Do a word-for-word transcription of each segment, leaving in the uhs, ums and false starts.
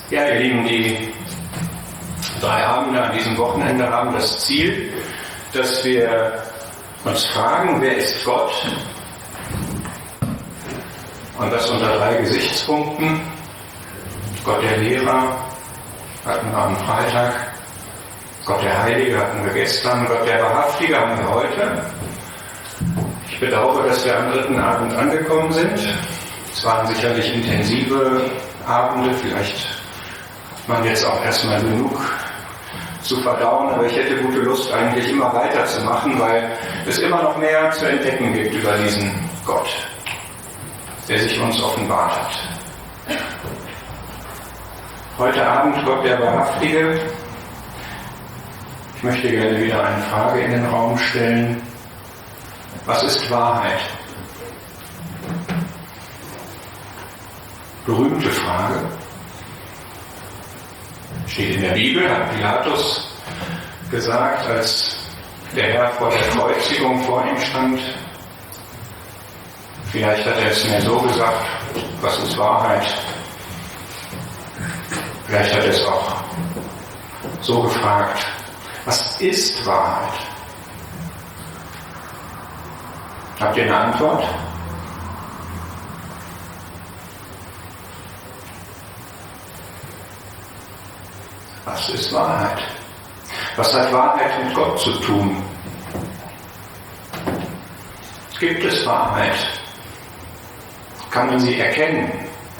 Ja, ihr Lieben, die drei Abende an diesem Wochenende haben das Ziel, dass wir uns fragen, wer ist Gott? Und das unter drei Gesichtspunkten. Gott der Lehrer hatten wir am Freitag, Gott der Heilige hatten wir gestern, Gott der Wahrhaftige haben wir heute. Ich bedauere, dass wir am dritten Abend angekommen sind. Es waren sicherlich intensive Abende, vielleicht hat man jetzt auch erstmal genug zu verdauen, aber ich hätte gute Lust, eigentlich immer weiterzumachen, weil es immer noch mehr zu entdecken gibt über diesen Gott, der sich uns offenbart hat. Heute Abend Gott der Wahrhaftige. Ich möchte gerne wieder eine Frage in den Raum stellen. Was ist Wahrheit? Berühmte Frage. Steht in der Bibel, hat Pilatus gesagt, als der Herr vor der Kreuzigung vor ihm stand. Vielleicht hat er es mir so gesagt, was ist Wahrheit? Vielleicht hat er es auch so gefragt, was ist Wahrheit? Habt ihr eine Antwort? Was ist Wahrheit? Was hat Wahrheit mit Gott zu tun? Gibt es Wahrheit? Kann man sie erkennen?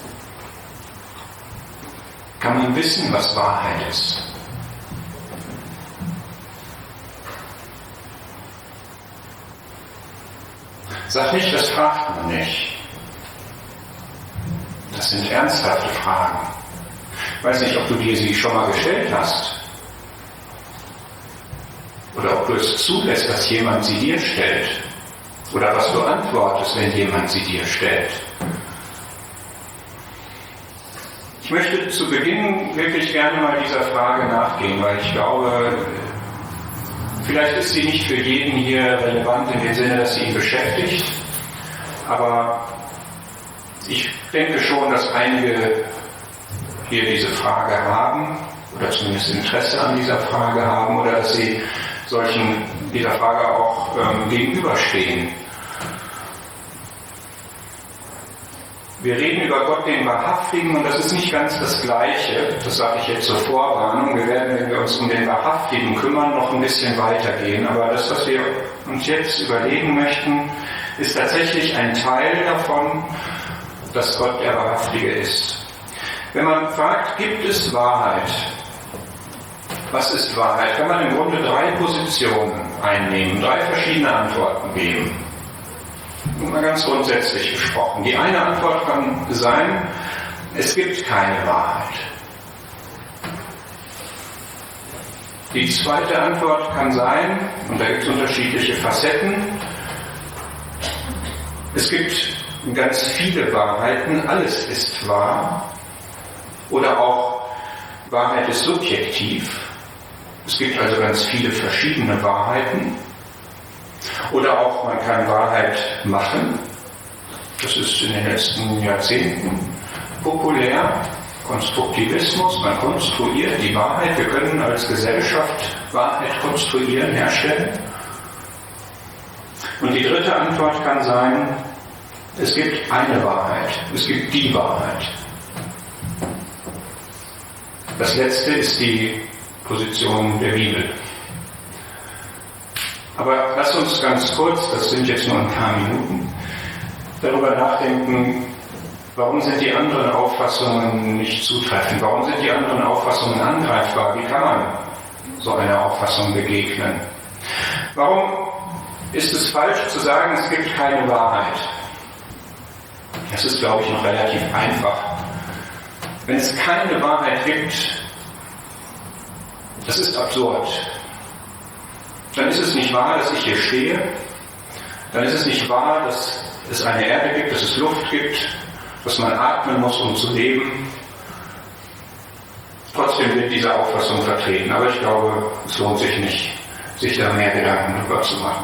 Kann man wissen, was Wahrheit ist? Sag nicht, das fragt man nicht. Das sind ernsthafte Fragen. Ich weiß nicht, ob du dir sie schon mal gestellt hast. Oder ob du es zulässt, dass jemand sie dir stellt. Oder was du antwortest, wenn jemand sie dir stellt. Ich möchte zu Beginn wirklich gerne mal dieser Frage nachgehen, weil ich glaube, vielleicht ist sie nicht für jeden hier relevant in dem Sinne, dass sie ihn beschäftigt. Aber ich denke schon, dass einige hier diese Frage haben oder zumindest Interesse an dieser Frage haben oder dass sie solchen dieser Frage auch ähm, gegenüberstehen. Wir reden über Gott, den Wahrhaftigen, und das ist nicht ganz das Gleiche. Das sage ich jetzt zur Vorwarnung. Wir werden, wenn wir uns um den Wahrhaftigen kümmern, noch ein bisschen weitergehen. Aber das, was wir uns jetzt überlegen möchten, ist tatsächlich ein Teil davon, dass Gott der Wahrhaftige ist. Wenn man fragt, gibt es Wahrheit? Was ist Wahrheit? Kann man im Grunde drei Positionen einnehmen, drei verschiedene Antworten geben. Nur mal ganz grundsätzlich gesprochen. Die eine Antwort kann sein, es gibt keine Wahrheit. Die zweite Antwort kann sein, und da gibt es unterschiedliche Facetten, es gibt ganz viele Wahrheiten, alles ist wahr. Oder auch, Wahrheit ist subjektiv. Es gibt also ganz viele verschiedene Wahrheiten. Oder auch, man kann Wahrheit machen. Das ist in den letzten Jahrzehnten populär. Konstruktivismus, man konstruiert die Wahrheit. Wir können als Gesellschaft Wahrheit konstruieren, herstellen. Und die dritte Antwort kann sein, es gibt eine Wahrheit. Es gibt die Wahrheit. Das letzte ist die Position der Bibel. Aber lasst uns ganz kurz, das sind jetzt nur ein paar Minuten, darüber nachdenken, warum sind die anderen Auffassungen nicht zutreffend? Warum sind die anderen Auffassungen angreifbar? Wie kann man so einer Auffassung begegnen? Warum ist es falsch zu sagen, es gibt keine Wahrheit? Das ist, glaube ich, noch relativ einfach. Wenn es keine Wahrheit gibt, das ist absurd. Dann ist es nicht wahr, dass ich hier stehe. Dann ist es nicht wahr, dass es eine Erde gibt, dass es Luft gibt, dass man atmen muss, um zu leben. Trotzdem wird diese Auffassung vertreten. Aber ich glaube, es lohnt sich nicht, sich da mehr Gedanken darüber zu machen.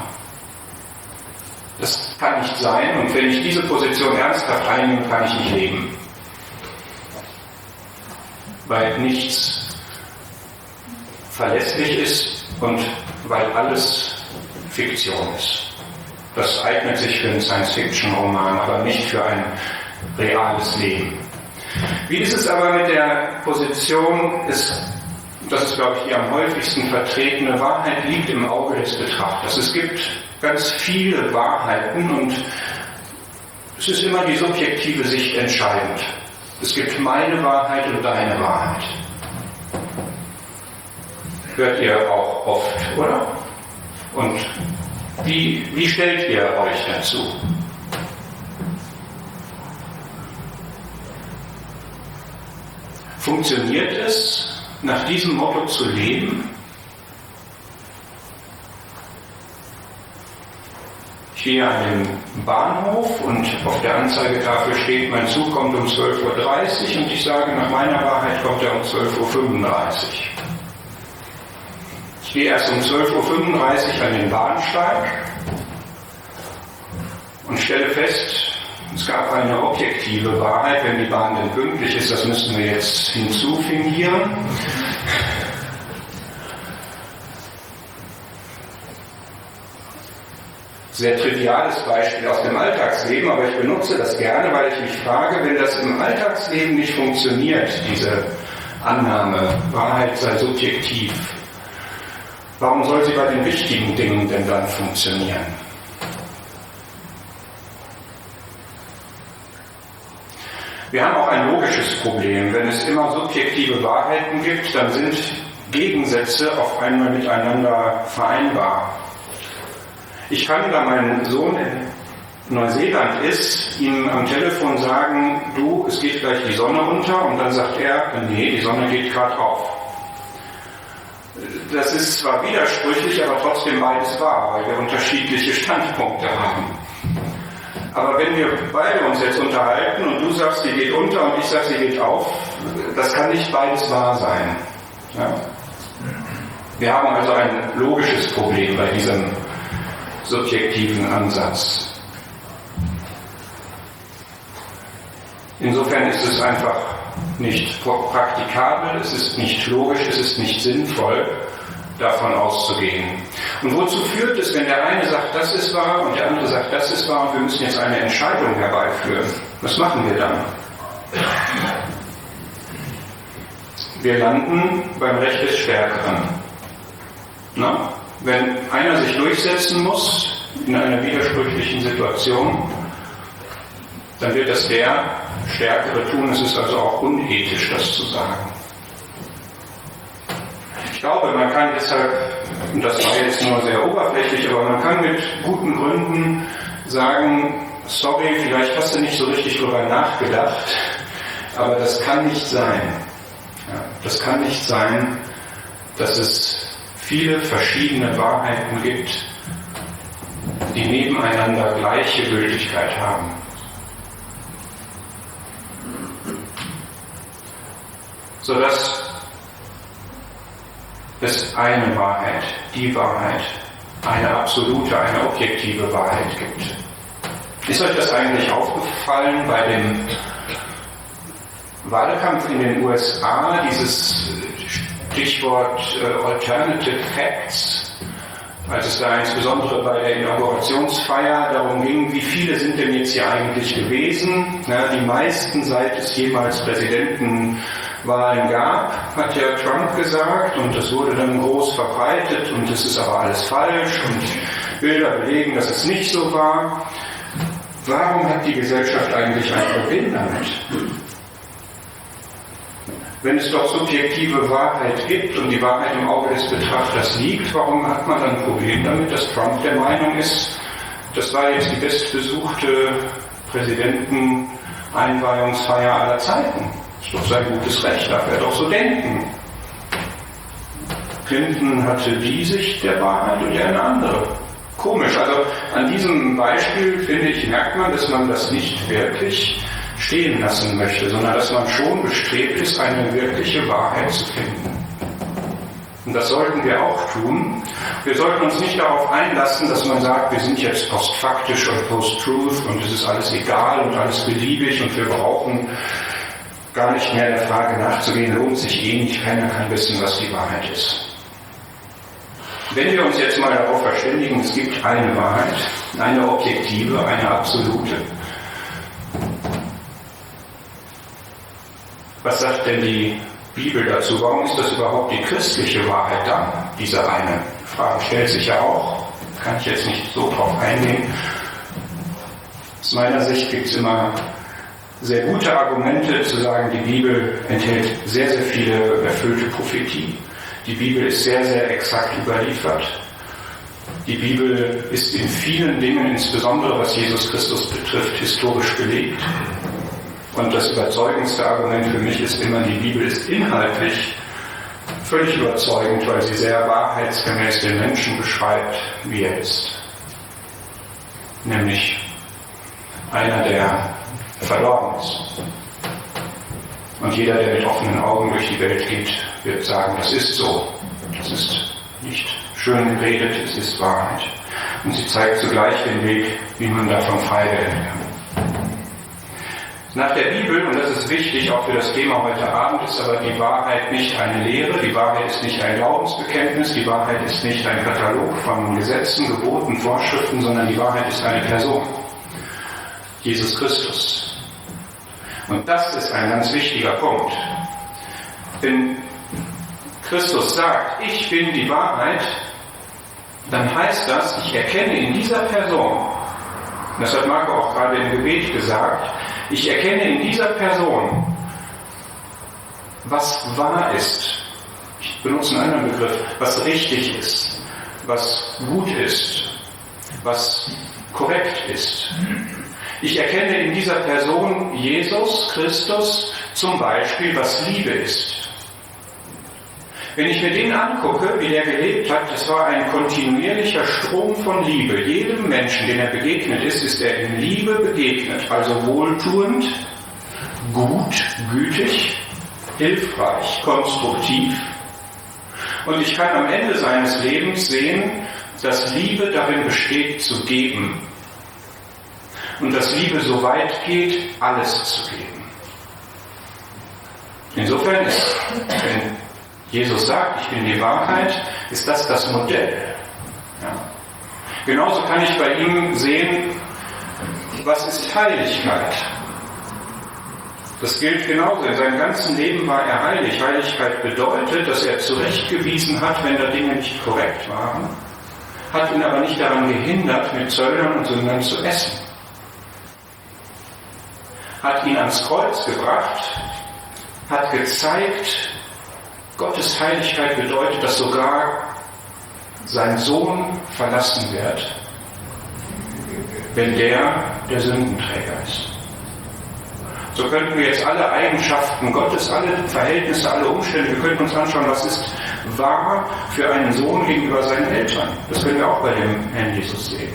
Das kann nicht sein, und wenn ich diese Position ernsthaft einnehme, kann ich nicht leben. weil nichts verlässlich ist und weil alles Fiktion ist. Das eignet sich für einen Science-Fiction-Roman, aber nicht für ein reales Leben. Wie ist es aber mit der Position, ist, das ist, glaube ich, die am häufigsten vertretene Wahrheit liegt im Auge des Betrachters. Es gibt ganz viele Wahrheiten und es ist immer die subjektive Sicht entscheidend. Es gibt meine Wahrheit und deine Wahrheit. Hört ihr auch oft, oder? Und wie, wie stellt ihr euch dazu? Funktioniert es, nach diesem Motto zu leben? Ich gehe an den Bahnhof und auf der Anzeigetafel steht, mein Zug kommt um zwölf Uhr dreißig und ich sage, nach meiner Wahrheit kommt er um zwölf Uhr fünfunddreißig. Ich gehe erst um zwölf Uhr fünfunddreißig an den Bahnsteig und stelle fest, es gab eine objektive Wahrheit, wenn die Bahn denn pünktlich ist, das müssen wir jetzt hinzufingieren. Sehr triviales Beispiel aus dem Alltagsleben, aber ich benutze das gerne, weil ich mich frage, wenn das im Alltagsleben nicht funktioniert, diese Annahme, Wahrheit sei subjektiv, warum soll sie bei den wichtigen Dingen denn dann funktionieren? Wir haben auch ein logisches Problem. Wenn es immer subjektive Wahrheiten gibt, dann sind Gegensätze auf einmal miteinander vereinbar. Ich kann, da mein Sohn in Neuseeland ist, ihm am Telefon sagen, du, es geht gleich die Sonne unter, und dann sagt er, nee, die Sonne geht gerade auf. Das ist zwar widersprüchlich, aber trotzdem beides wahr, weil wir unterschiedliche Standpunkte haben. Aber wenn wir beide uns jetzt unterhalten und du sagst, sie geht unter und ich sage, sie geht auf, das kann nicht beides wahr sein. Ja? Wir haben also ein logisches Problem bei diesem subjektiven Ansatz. Insofern ist es einfach nicht praktikabel, es ist nicht logisch, es ist nicht sinnvoll, davon auszugehen. Und wozu führt es, wenn der eine sagt, das ist wahr und der andere sagt, das ist wahr und wir müssen jetzt eine Entscheidung herbeiführen? Was machen wir dann? Wir landen beim Recht des Stärkeren. Na? Wenn einer sich durchsetzen muss in einer widersprüchlichen Situation, dann wird das der Stärkere tun. Es ist also auch unethisch, das zu sagen. Ich glaube, man kann deshalb, und das war jetzt nur sehr oberflächlich, aber man kann mit guten Gründen sagen, sorry, vielleicht hast du nicht so richtig drüber nachgedacht, aber das kann nicht sein. Ja, das kann nicht sein, dass es viele verschiedene Wahrheiten gibt, die nebeneinander gleiche Gültigkeit haben. Sodass es eine Wahrheit, die Wahrheit, eine absolute, eine objektive Wahrheit gibt. Ist euch das eigentlich aufgefallen bei dem Wahlkampf in den U S A, dieses Stichwort äh, Alternative Facts, als es da insbesondere bei der Inaugurationsfeier darum ging, wie viele sind denn jetzt hier eigentlich gewesen? Na, die meisten, seit es jemals Präsidentenwahlen gab, hat ja Trump gesagt, und das wurde dann groß verbreitet und es ist aber alles falsch und Bilder belegen, dass es nicht so war. Warum hat die Gesellschaft eigentlich ein Problem damit? Wenn es doch subjektive Wahrheit gibt und die Wahrheit im Auge des Betrachters liegt, warum hat man dann ein Problem damit, dass Trump der Meinung ist, das war jetzt die bestbesuchte Präsidenteneinweihungsfeier aller Zeiten? Das ist doch sein gutes Recht, darf er doch so denken. Clinton hatte die Sicht der Wahrheit und er eine andere. Komisch, also an diesem Beispiel, finde ich, merkt man, dass man das nicht wirklich stehen lassen möchte, sondern dass man schon bestrebt ist, eine wirkliche Wahrheit zu finden. Und das sollten wir auch tun. Wir sollten uns nicht darauf einlassen, dass man sagt, wir sind jetzt postfaktisch und post-truth und es ist alles egal und alles beliebig und wir brauchen gar nicht mehr der Frage nachzugehen, lohnt sich eh nicht, keiner kann wissen, was die Wahrheit ist. Wenn wir uns jetzt mal darauf verständigen, es gibt eine Wahrheit, eine objektive, eine absolute. Was sagt denn die Bibel dazu? Warum ist das überhaupt die christliche Wahrheit dann? Diese eine Frage stellt sich ja auch. Kann ich jetzt nicht so drauf eingehen. Aus meiner Sicht gibt es immer sehr gute Argumente zu sagen, die Bibel enthält sehr, sehr viele erfüllte Prophetie. Die Bibel ist sehr, sehr exakt überliefert. Die Bibel ist in vielen Dingen, insbesondere was Jesus Christus betrifft, historisch belegt. Und das überzeugendste Argument für mich ist immer, die Bibel ist inhaltlich völlig überzeugend, weil sie sehr wahrheitsgemäß den Menschen beschreibt, wie er ist. Nämlich einer, der verloren ist. Und jeder, der mit offenen Augen durch die Welt geht, wird sagen, das ist so. Das ist nicht schön geredet, es ist Wahrheit. Und sie zeigt zugleich den Weg, wie man davon frei werden kann. Nach der Bibel, und das ist wichtig auch für das Thema heute Abend, ist aber die Wahrheit nicht eine Lehre, die Wahrheit ist nicht ein Glaubensbekenntnis, die Wahrheit ist nicht ein Katalog von Gesetzen, Geboten, Vorschriften, sondern die Wahrheit ist eine Person. Jesus Christus. Und das ist ein ganz wichtiger Punkt. Wenn Christus sagt, ich bin die Wahrheit, dann heißt das, ich erkenne in dieser Person, das hat Marco auch gerade im Gebet gesagt, ich erkenne in dieser Person, was wahr ist. Ich benutze einen anderen Begriff, was richtig ist, was gut ist, was korrekt ist. Ich erkenne in dieser Person Jesus Christus zum Beispiel, was Liebe ist. Wenn ich mir den angucke, wie der gelebt hat, das war ein kontinuierlicher Strom von Liebe. Jedem Menschen, dem er begegnet ist, ist er in Liebe begegnet. Also wohltuend, gut, gütig, hilfreich, konstruktiv. Und ich kann am Ende seines Lebens sehen, dass Liebe darin besteht, zu geben. Und dass Liebe so weit geht, alles zu geben. Insofern ist, wenn Jesus sagt, ich bin die Wahrheit, ist das das Modell. Ja. Genauso kann ich bei ihm sehen, was ist Heiligkeit? Das gilt genauso. In seinem ganzen Leben war er heilig. Heiligkeit bedeutet, dass er zurechtgewiesen hat, wenn da Dinge nicht korrekt waren, hat ihn aber nicht daran gehindert, mit Zöllnern und Sündern zu essen. Hat ihn ans Kreuz gebracht, hat gezeigt, Gottes Heiligkeit bedeutet, dass sogar sein Sohn verlassen wird, wenn der der Sündenträger ist. So könnten wir jetzt alle Eigenschaften Gottes, alle Verhältnisse, alle Umstände, wir könnten uns anschauen, was ist wahr für einen Sohn gegenüber seinen Eltern. Das können wir auch bei dem Herrn Jesus sehen.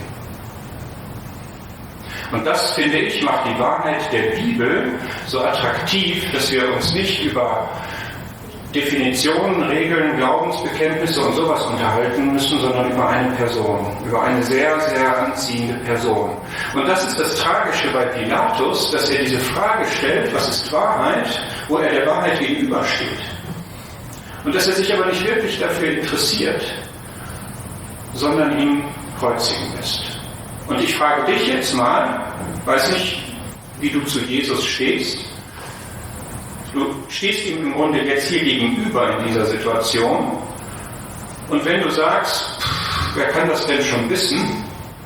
Und das, finde ich, macht die Wahrheit der Bibel so attraktiv, dass wir uns nicht über Definitionen, Regeln, Glaubensbekenntnisse und sowas unterhalten müssen, sondern über eine Person, über eine sehr, sehr anziehende Person. Und das ist das Tragische bei Pilatus, dass er diese Frage stellt, was ist Wahrheit, wo er der Wahrheit gegenübersteht. Und dass er sich aber nicht wirklich dafür interessiert, sondern ihn kreuzigen lässt. Und ich frage dich jetzt mal, weiß nicht, wie du zu Jesus stehst. Du stehst ihm im Grunde jetzt hier gegenüber in dieser Situation. Und wenn du sagst, pff, wer kann das denn schon wissen?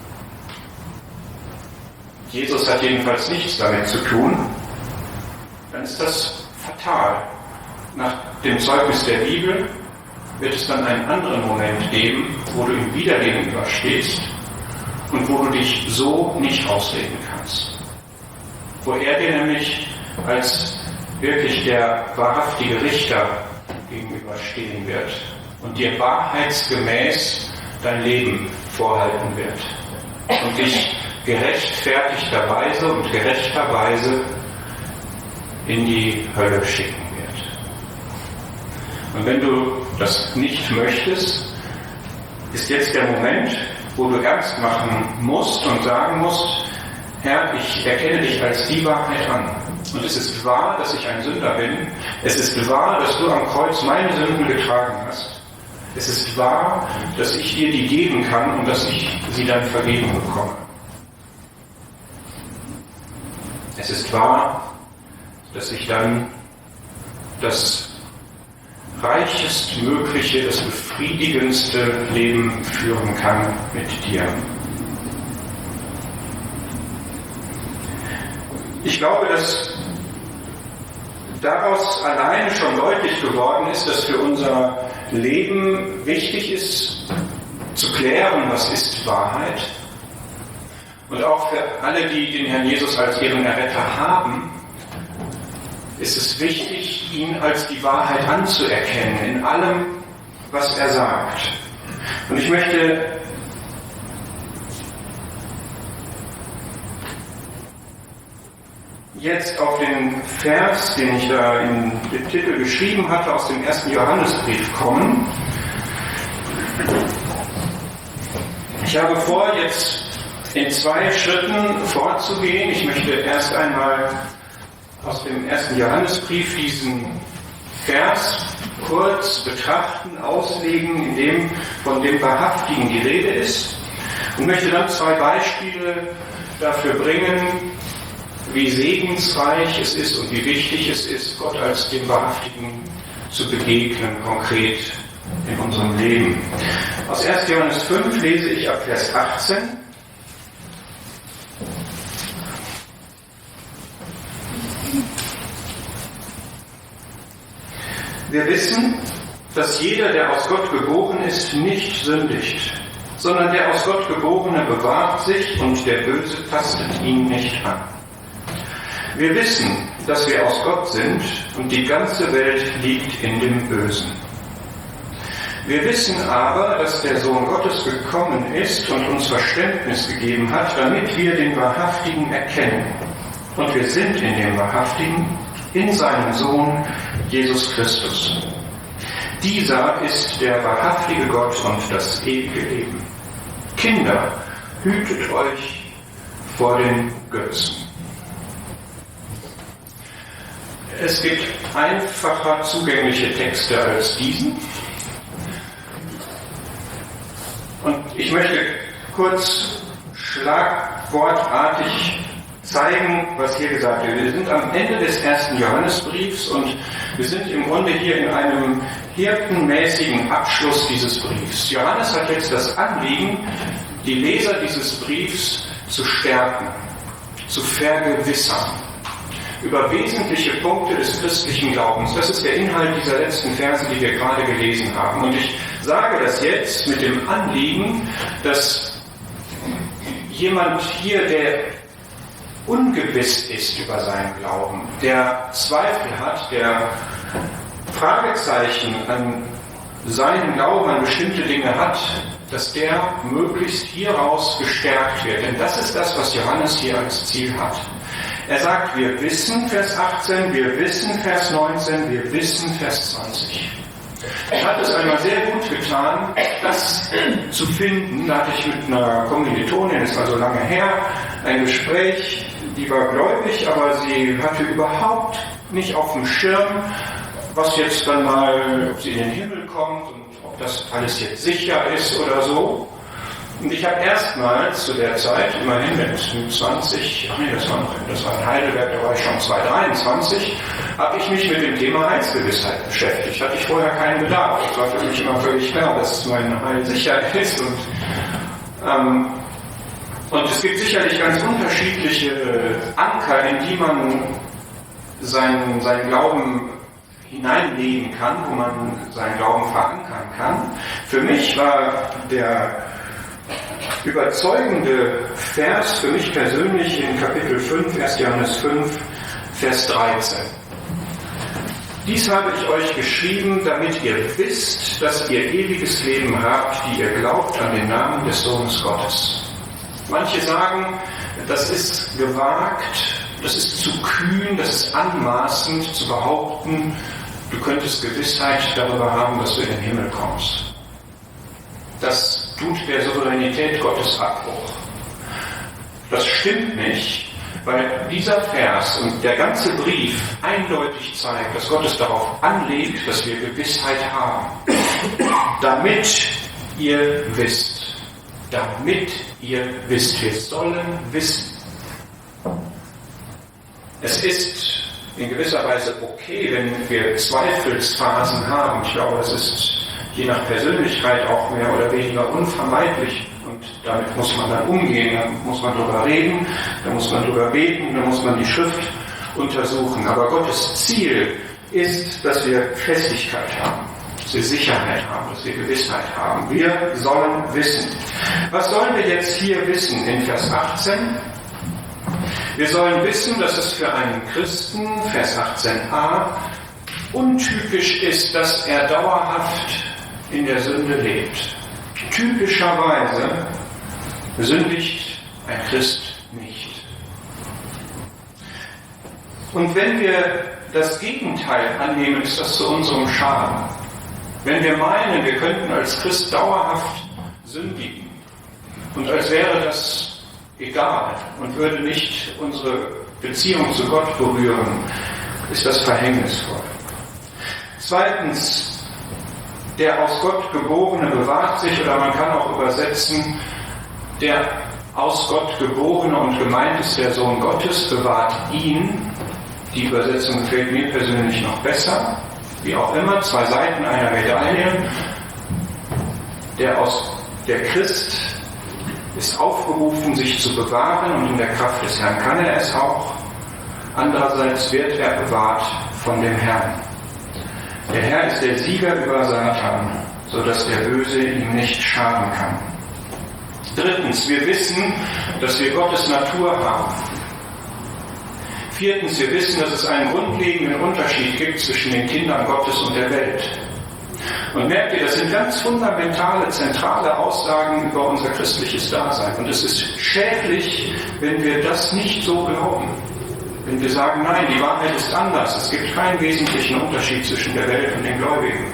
Jesus hat jedenfalls nichts damit zu tun. Dann ist das fatal. Nach dem Zeugnis der Bibel wird es dann einen anderen Moment geben, wo du ihm wieder gegenüberstehst und wo du dich so nicht ausreden kannst. Wo er dir nämlich als wirklich der wahrhaftige Richter gegenüberstehen wird und dir wahrheitsgemäß dein Leben vorhalten wird und dich gerechtfertigterweise und gerechterweise in die Hölle schicken wird. Und wenn du das nicht möchtest, ist jetzt der Moment, wo du ernst machen musst und sagen musst, Herr, ich erkenne dich als die Wahrheit an. Und es ist wahr, dass ich ein Sünder bin. Es ist wahr, dass du am Kreuz meine Sünden getragen hast. Es ist wahr, dass ich dir die geben kann und dass ich sie dann vergeben bekomme. Es ist wahr, dass ich dann das reichestmögliche, das befriedigendste Leben führen kann mit dir. Ich glaube, dass daraus alleine schon deutlich geworden ist, dass für unser Leben wichtig ist, zu klären, was ist Wahrheit. Und auch für alle, die den Herrn Jesus als ihren Erretter haben, ist es wichtig, ihn als die Wahrheit anzuerkennen, in allem, was er sagt. Und ich möchte jetzt auf den Vers, den ich da in den Titel geschrieben hatte, aus dem ersten Johannesbrief kommen. Ich habe vor, jetzt in zwei Schritten vorzugehen. Ich möchte erst einmal aus dem ersten Johannesbrief diesen Vers kurz betrachten, auslegen, in dem von dem Wahrhaftigen die Rede ist, und möchte dann zwei Beispiele dafür bringen, wie segensreich es ist und wie wichtig es ist, Gott als dem Wahrhaftigen zu begegnen, konkret in unserem Leben. Aus ersten Johannes fünf lese ich ab Vers achtzehn. Wir wissen, dass jeder, der aus Gott geboren ist, nicht sündigt, sondern der aus Gott Geborene bewahrt sich und der Böse tastet ihn nicht an. Wir wissen, dass wir aus Gott sind und die ganze Welt liegt in dem Bösen. Wir wissen aber, dass der Sohn Gottes gekommen ist und uns Verständnis gegeben hat, damit wir den Wahrhaftigen erkennen. Und wir sind in dem Wahrhaftigen, in seinem Sohn Jesus Christus. Dieser ist der wahrhaftige Gott und das ewige Leben. Kinder, hütet euch vor den Götzen. Es gibt einfacher zugängliche Texte als diesen. Und ich möchte kurz schlagwortartig zeigen, was hier gesagt wird. Wir sind am Ende des ersten Johannesbriefs und wir sind im Grunde hier in einem hirtenmäßigen Abschluss dieses Briefs. Johannes hat jetzt das Anliegen, die Leser dieses Briefs zu stärken, zu vergewissern über wesentliche Punkte des christlichen Glaubens. Das ist der Inhalt dieser letzten Verse, die wir gerade gelesen haben. Und ich sage das jetzt mit dem Anliegen, dass jemand hier, der ungewiss ist über seinen Glauben, der Zweifel hat, der Fragezeichen an seinen Glauben, an bestimmte Dinge hat, dass der möglichst hieraus gestärkt wird. Denn das ist das, was Johannes hier als Ziel hat. Er sagt, wir wissen, Vers achtzehn, wir wissen, Vers neunzehn, wir wissen, Vers zwanzig. Er hat es einmal sehr gut getan, das zu finden. Da hatte ich mit einer Kommilitonin, das ist also lange her, ein Gespräch, die war gläubig, aber sie hatte überhaupt nicht auf dem Schirm, was jetzt dann mal, ob sie in den Himmel kommt und ob das alles jetzt sicher ist oder so. Und ich habe erstmals zu der Zeit, immerhin mit zwanzig, ach nee, das war, noch, das war in Heidelberg, da war ich schon zweihundertdreiundzwanzig, habe ich mich mit dem Thema Heilsgewissheit beschäftigt. Hatte ich vorher keinen Bedarf. Es war für mich immer völlig klar, dass mein Heil sicher ist. Und, ähm, und es gibt sicherlich ganz unterschiedliche Anker, in die man seinen, seinen Glauben hineinlegen kann, wo man seinen Glauben verankern kann. Für mich war der überzeugende Vers für mich persönlich in Kapitel fünf, erster Johannes fünf, Vers dreizehn. Dies habe ich euch geschrieben, damit ihr wisst, dass ihr ewiges Leben habt, die ihr glaubt an den Namen des Sohnes Gottes. Manche sagen, das ist gewagt, das ist zu kühn, das ist anmaßend zu behaupten, du könntest Gewissheit darüber haben, dass du in den Himmel kommst. Das tut der Souveränität Gottes Abbruch. Das stimmt nicht, Weil dieser Vers und der ganze Brief eindeutig zeigt, dass Gott es darauf anlegt, dass wir Gewissheit haben. Damit ihr wisst. Damit ihr wisst. Wir sollen wissen. Es ist in gewisser Weise okay, wenn wir Zweifelsphasen haben. Ich glaube, das ist je nach Persönlichkeit auch mehr oder weniger unvermeidlich. Und damit muss man dann umgehen, da muss man drüber reden, da muss man drüber beten, da muss man die Schrift untersuchen. Aber Gottes Ziel ist, dass wir Festigkeit haben, dass wir Sicherheit haben, dass wir Gewissheit haben. Wir sollen wissen. Was sollen wir jetzt hier wissen in Vers achtzehn? Wir sollen wissen, dass es für einen Christen, Vers achtzehn a, untypisch ist, dass er dauerhaft in der Sünde lebt. Typischerweise sündigt ein Christ nicht. Und wenn wir das Gegenteil annehmen, ist das zu unserem Schaden. Wenn wir meinen, wir könnten als Christ dauerhaft sündigen und als wäre das egal und würde nicht unsere Beziehung zu Gott berühren, ist das verhängnisvoll. Zweitens, der aus Gott Geborene bewahrt sich, oder man kann auch übersetzen, der aus Gott Geborene und gemeint ist der Sohn Gottes, bewahrt ihn. Die Übersetzung gefällt mir persönlich noch besser. Wie auch immer, zwei Seiten einer Medaille. Der, aus, der Christ ist aufgerufen, sich zu bewahren, und in der Kraft des Herrn kann er es auch. Andererseits wird er bewahrt von dem Herrn. Der Herr ist der Sieger über Satan, sodass der Böse ihm nicht schaden kann. Drittens, wir wissen, dass wir Gottes Natur haben. Viertens, wir wissen, dass es einen grundlegenden Unterschied gibt zwischen den Kindern Gottes und der Welt. Und merkt ihr, das sind ganz fundamentale, zentrale Aussagen über unser christliches Dasein. Und es ist schädlich, wenn wir das nicht so glauben. Wenn wir sagen, nein, die Wahrheit ist anders. Es gibt keinen wesentlichen Unterschied zwischen der Welt und den Gläubigen.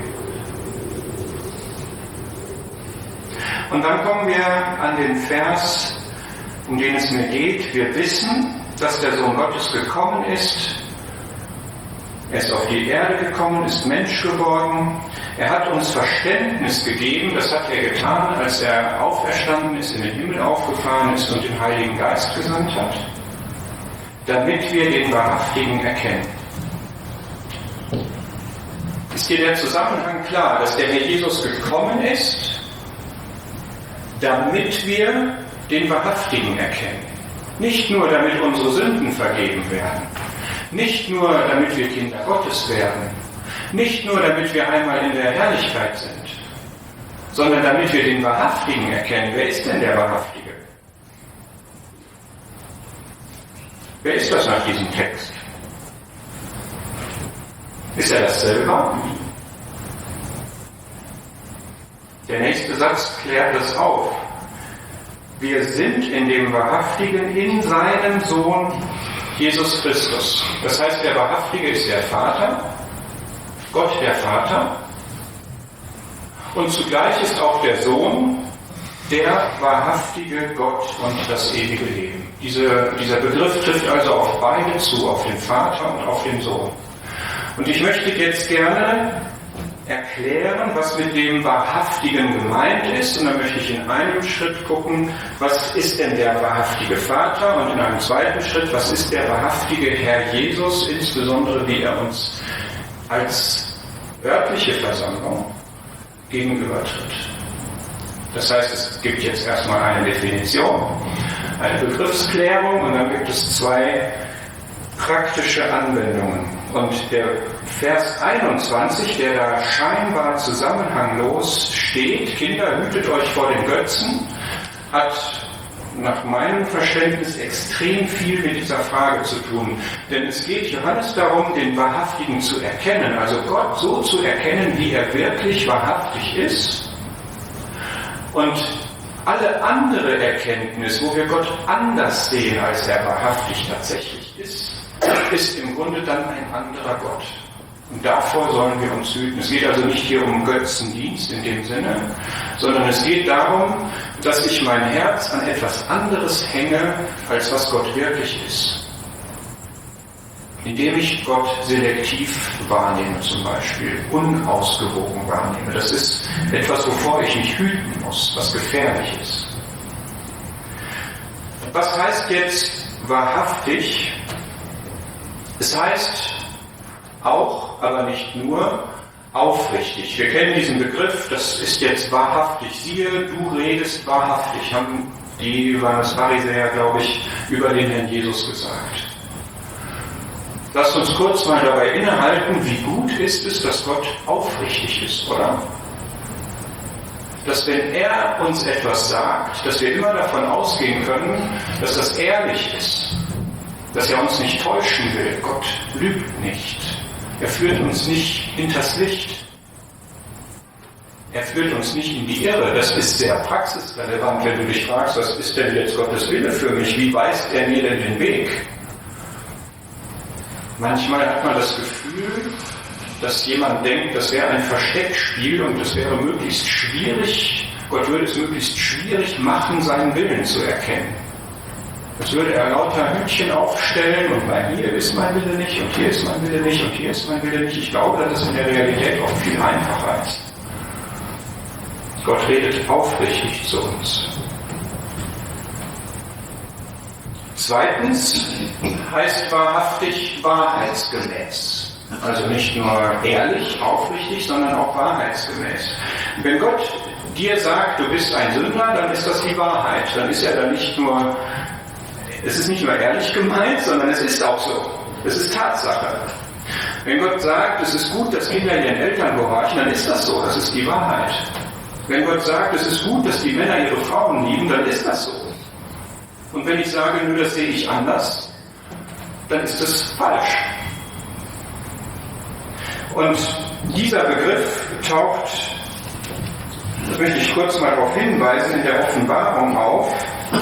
Und dann kommen wir an den Vers, um den es mir geht. Wir wissen, dass der Sohn Gottes gekommen ist. Er ist auf die Erde gekommen, ist Mensch geworden. Er hat uns Verständnis gegeben. Das hat er getan, als er auferstanden ist, in den Himmel aufgefahren ist und den Heiligen Geist gesandt hat, damit wir den Wahrhaftigen erkennen. Ist dir der Zusammenhang klar, dass der Herr Jesus gekommen ist, damit wir den Wahrhaftigen erkennen? Nicht nur, damit unsere Sünden vergeben werden, nicht nur, damit wir Kinder Gottes werden, nicht nur, damit wir einmal in der Herrlichkeit sind, sondern damit wir den Wahrhaftigen erkennen. Wer ist denn der Wahrhaftige? Wer ist das nach diesem Text? Ist er das selber? Der nächste Satz klärt das auf. Wir sind in dem Wahrhaftigen, in seinem Sohn Jesus Christus. Das heißt, der Wahrhaftige ist der Vater, Gott der Vater, und zugleich ist auch der Sohn der wahrhaftige Gott und das ewige Leben. Diese, dieser Begriff trifft also auf beide zu, auf den Vater und auf den Sohn. Und ich möchte jetzt gerne erklären, was mit dem Wahrhaftigen gemeint ist, und dann möchte ich in einem Schritt gucken, was ist denn der wahrhaftige Vater, und in einem zweiten Schritt, was ist der wahrhaftige Herr Jesus, insbesondere wie er uns als örtliche Versammlung gegenübertritt. Das heißt, es gibt jetzt erstmal eine Definition, eine Begriffsklärung, und dann gibt es zwei praktische Anwendungen. Und der Vers einundzwanzig, der da scheinbar zusammenhanglos steht, Kinder, hütet euch vor den Götzen, hat nach meinem Verständnis extrem viel mit dieser Frage zu tun. Denn es geht Johannes darum, den Wahrhaftigen zu erkennen, also Gott so zu erkennen, wie er wirklich wahrhaftig ist. Und alle andere Erkenntnis, wo wir Gott anders sehen, als er wahrhaftig tatsächlich ist, ist im Grunde dann ein anderer Gott. Und davor sollen wir uns hüten. Es geht also nicht hier um Götzendienst in dem Sinne, sondern es geht darum, dass ich mein Herz an etwas anderes hänge, als was Gott wirklich ist. Indem ich Gott selektiv wahrnehme zum Beispiel, unausgewogen wahrnehme. Das ist etwas, wovor ich mich hüten muss, was gefährlich ist. Was heißt jetzt wahrhaftig? Es heißt auch, aber nicht nur, aufrichtig. Wir kennen diesen Begriff, das ist jetzt wahrhaftig. Siehe, du redest wahrhaftig, haben die Pharisäer, glaube ich, über den Herrn Jesus gesagt. Lasst uns kurz mal dabei innehalten, wie gut ist es, dass Gott aufrichtig ist, oder? Dass wenn er uns etwas sagt, dass wir immer davon ausgehen können, dass das ehrlich ist, dass er uns nicht täuschen will. Gott lügt nicht. Er führt uns nicht hinters Licht. Er führt uns nicht in die Irre. Das ist sehr praxisrelevant, wenn du dich fragst, was ist denn jetzt Gottes Wille für mich? Wie weist er mir denn den Weg? Manchmal hat man das Gefühl, dass jemand denkt, das wäre ein Versteckspiel und es wäre möglichst schwierig, Gott würde es möglichst schwierig machen, seinen Willen zu erkennen. Als würde er lauter Hütchen aufstellen und nein, hier ist mein Wille nicht und hier ist mein Wille nicht und hier ist mein Wille nicht. Ich glaube, dass es in der Realität oft viel einfacher ist. Gott redet aufrichtig zu uns. Zweitens heißt wahrhaftig wahrheitsgemäß. Also nicht nur ehrlich, aufrichtig, sondern auch wahrheitsgemäß. Wenn Gott dir sagt, du bist ein Sünder, dann ist das die Wahrheit. Dann ist er da nicht nur, es ist nicht nur ehrlich gemeint, sondern es ist auch so. Es ist Tatsache. Wenn Gott sagt, es ist gut, dass Kinder ihren Eltern gehorchen, dann ist das so. Das ist die Wahrheit. Wenn Gott sagt, es ist gut, dass die Männer ihre Frauen lieben, dann ist das so. Und wenn ich sage, nur das sehe ich anders, dann ist das falsch. Und dieser Begriff taucht, das möchte ich kurz mal darauf hinweisen, in der Offenbarung auf.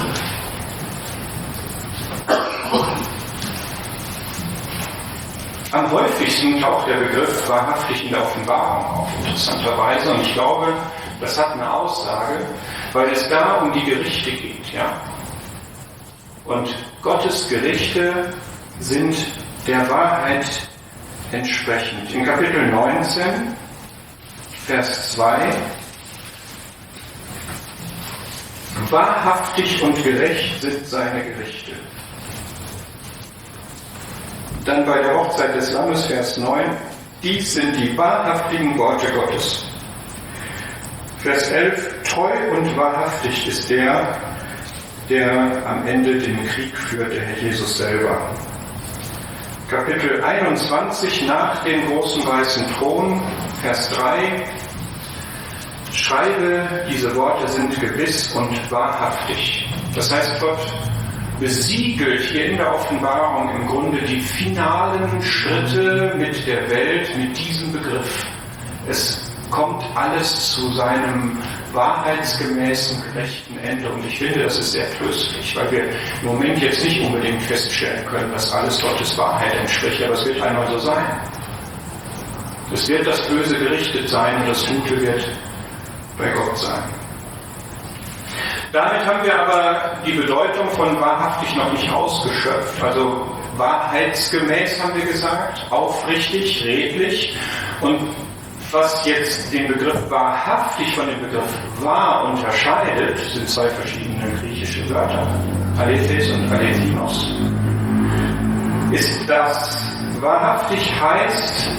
Am häufigsten taucht der Begriff wahrhaftig in der Offenbarung auf, interessanterweise. Und ich glaube, das hat eine Aussage, weil es da um die Gerichte geht, ja. Und Gottes Gerichte sind der Wahrheit entsprechend. In Kapitel neunzehn, Vers zwei, wahrhaftig und gerecht sind seine Gerichte. Dann bei der Hochzeit des Lammes, Vers neun, dies sind die wahrhaftigen Worte Gottes. Vers elf, treu und wahrhaftig ist der, der am Ende den Krieg führt, der Herr Jesus selber. Kapitel einundzwanzig, nach dem großen weißen Thron, Vers drei, schreibe, diese Worte sind gewiss und wahrhaftig. Das heißt, Gott besiegelt hier in der Offenbarung im Grunde die finalen Schritte mit der Welt, mit diesem Begriff. Es kommt alles zu seinem wahrheitsgemäßen, gerechten Ende. Und ich finde, das ist sehr tröstlich, weil wir im Moment jetzt nicht unbedingt feststellen können, dass alles Gottes Wahrheit entspricht, aber es wird einmal so sein. Es wird das Böse gerichtet sein und das Gute wird bei Gott sein. Damit haben wir aber die Bedeutung von wahrhaftig noch nicht ausgeschöpft. Also wahrheitsgemäß haben wir gesagt, aufrichtig, redlich. Und was jetzt den Begriff wahrhaftig von dem Begriff wahr unterscheidet, sind zwei verschiedene griechische Wörter, Alethes und Alethinos, ist, dass wahrhaftig heißt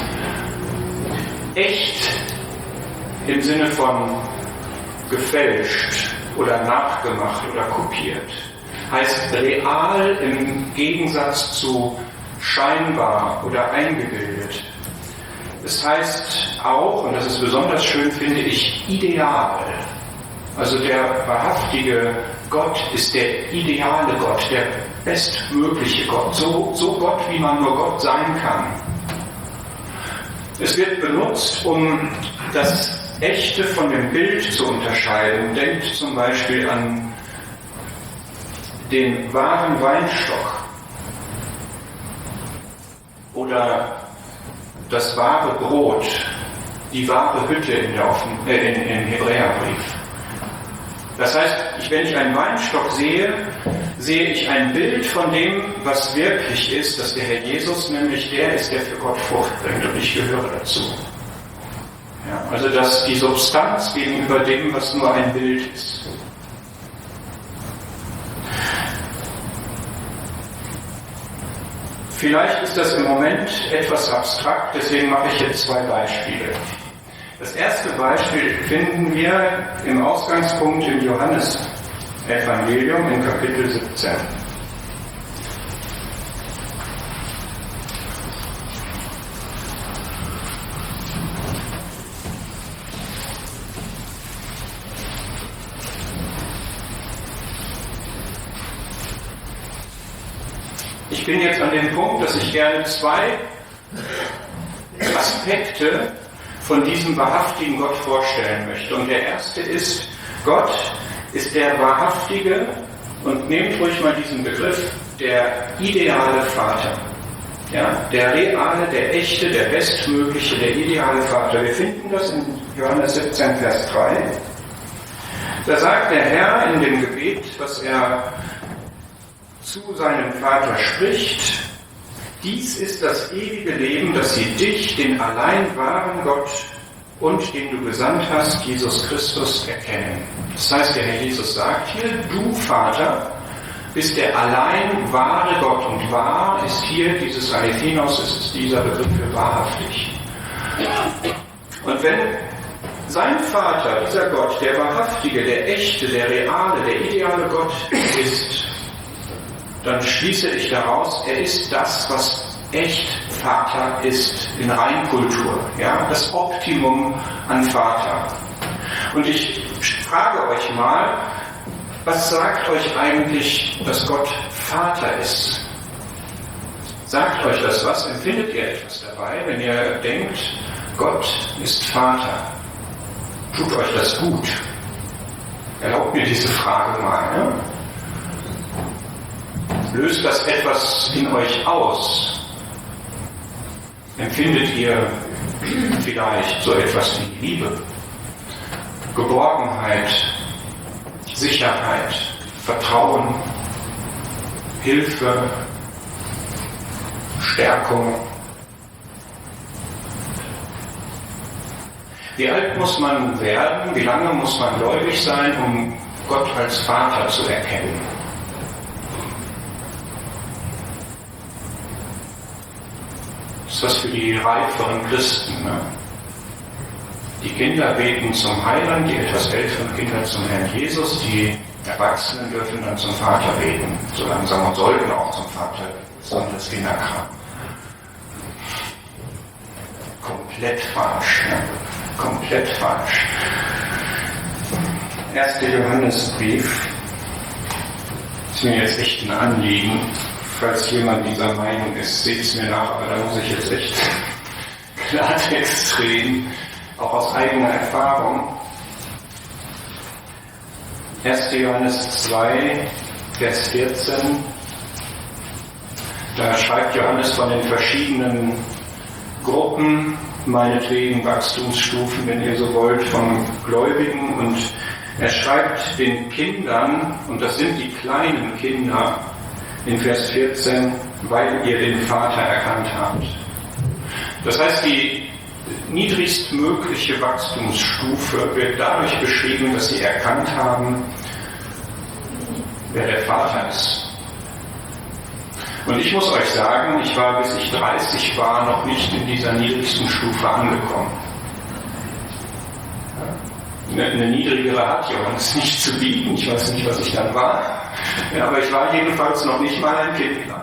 echt im Sinne von gefälscht oder nachgemacht oder kopiert. Heißt real im Gegensatz zu scheinbar oder eingebildet. Es heißt auch, und das ist besonders schön, finde ich, ideal. Also der wahrhaftige Gott ist der ideale Gott, der bestmögliche Gott. So, so Gott, wie man nur Gott sein kann. Es wird benutzt, um das Echte von dem Bild zu unterscheiden. Denkt zum Beispiel an den wahren Weinstock oder das wahre Brot, die wahre Hütte in der Offen, äh, in, im Hebräerbrief. Das heißt, ich, wenn ich einen Weinstock sehe, sehe ich ein Bild von dem, was wirklich ist, dass der Herr Jesus nämlich der ist, der für Gott Frucht bringt, und ich gehöre dazu. Ja, also dass die Substanz gegenüber dem, was nur ein Bild ist. Vielleicht ist das im Moment etwas abstrakt, deswegen mache ich jetzt zwei Beispiele. Das erste Beispiel finden wir im Ausgangspunkt im Johannes-Evangelium in Kapitel siebzehn. Ich bin jetzt an dem Punkt, dass ich gerne zwei Aspekte von diesem wahrhaftigen Gott vorstellen möchte. Und der erste ist, Gott ist der wahrhaftige, und nehmt ruhig mal diesen Begriff, der ideale Vater. Ja, der reale, der echte, der bestmögliche, der ideale Vater. Wir finden das in Johannes siebzehn, Vers drei. Da sagt der Herr in dem Gebet, was er zu seinem Vater spricht: Dies ist das ewige Leben, dass sie dich, den allein wahren Gott und den du gesandt hast, Jesus Christus, erkennen. Das heißt, der Herr Jesus sagt hier, du Vater bist der allein wahre Gott, und wahr ist hier dieses Alethinos, ist dieser Begriff für wahrhaftig. Und wenn sein Vater, dieser Gott, der wahrhaftige, der echte, der reale, der ideale Gott ist, dann schließe ich daraus, er ist das, was echt Vater ist, in Reinkultur, ja, das Optimum an Vater. Und ich frage euch mal, was sagt euch eigentlich, dass Gott Vater ist? Sagt euch das was? Empfindet ihr etwas dabei, wenn ihr denkt, Gott ist Vater? Tut euch das gut? Erlaubt mir diese Frage mal, ne? Löst das etwas in euch aus? Empfindet ihr vielleicht so etwas wie Liebe, Geborgenheit, Sicherheit, Vertrauen, Hilfe, Stärkung? Wie alt muss man werden, wie lange muss man gläubig sein, um Gott als Vater zu erkennen? Das ist was für die reiferen Christen. Ne? Die Kinder beten zum Heiland, die etwas älteren Kinder zum Herrn Jesus, die Erwachsenen dürfen dann zum Vater beten. So langsam und sollten auch zum Vater beten, sondern das Kinderkram. Komplett falsch. Ne? Komplett falsch. Erster Johannesbrief ist mir jetzt echt ein Anliegen. Falls jemand dieser Meinung ist, seht es mir nach, aber da muss ich jetzt echt Klartext reden, auch aus eigener Erfahrung. erster Johannes zwei, Vers vierzehn, da schreibt Johannes von den verschiedenen Gruppen, meinetwegen Wachstumsstufen, wenn ihr so wollt, von Gläubigen, und er schreibt den Kindern, und das sind die kleinen Kinder, in Vers vierzehn, weil ihr den Vater erkannt habt. Das heißt, die niedrigstmögliche Wachstumsstufe wird dadurch beschrieben, dass sie erkannt haben, wer der Vater ist. Und ich muss euch sagen, ich war, bis ich dreißig war, noch nicht in dieser niedrigsten Stufe angekommen. Eine, eine niedrigere hat Johannes nicht zu bieten. Ich weiß nicht, was ich dann war. Ja, aber ich war jedenfalls noch nicht mal ein Kindlein.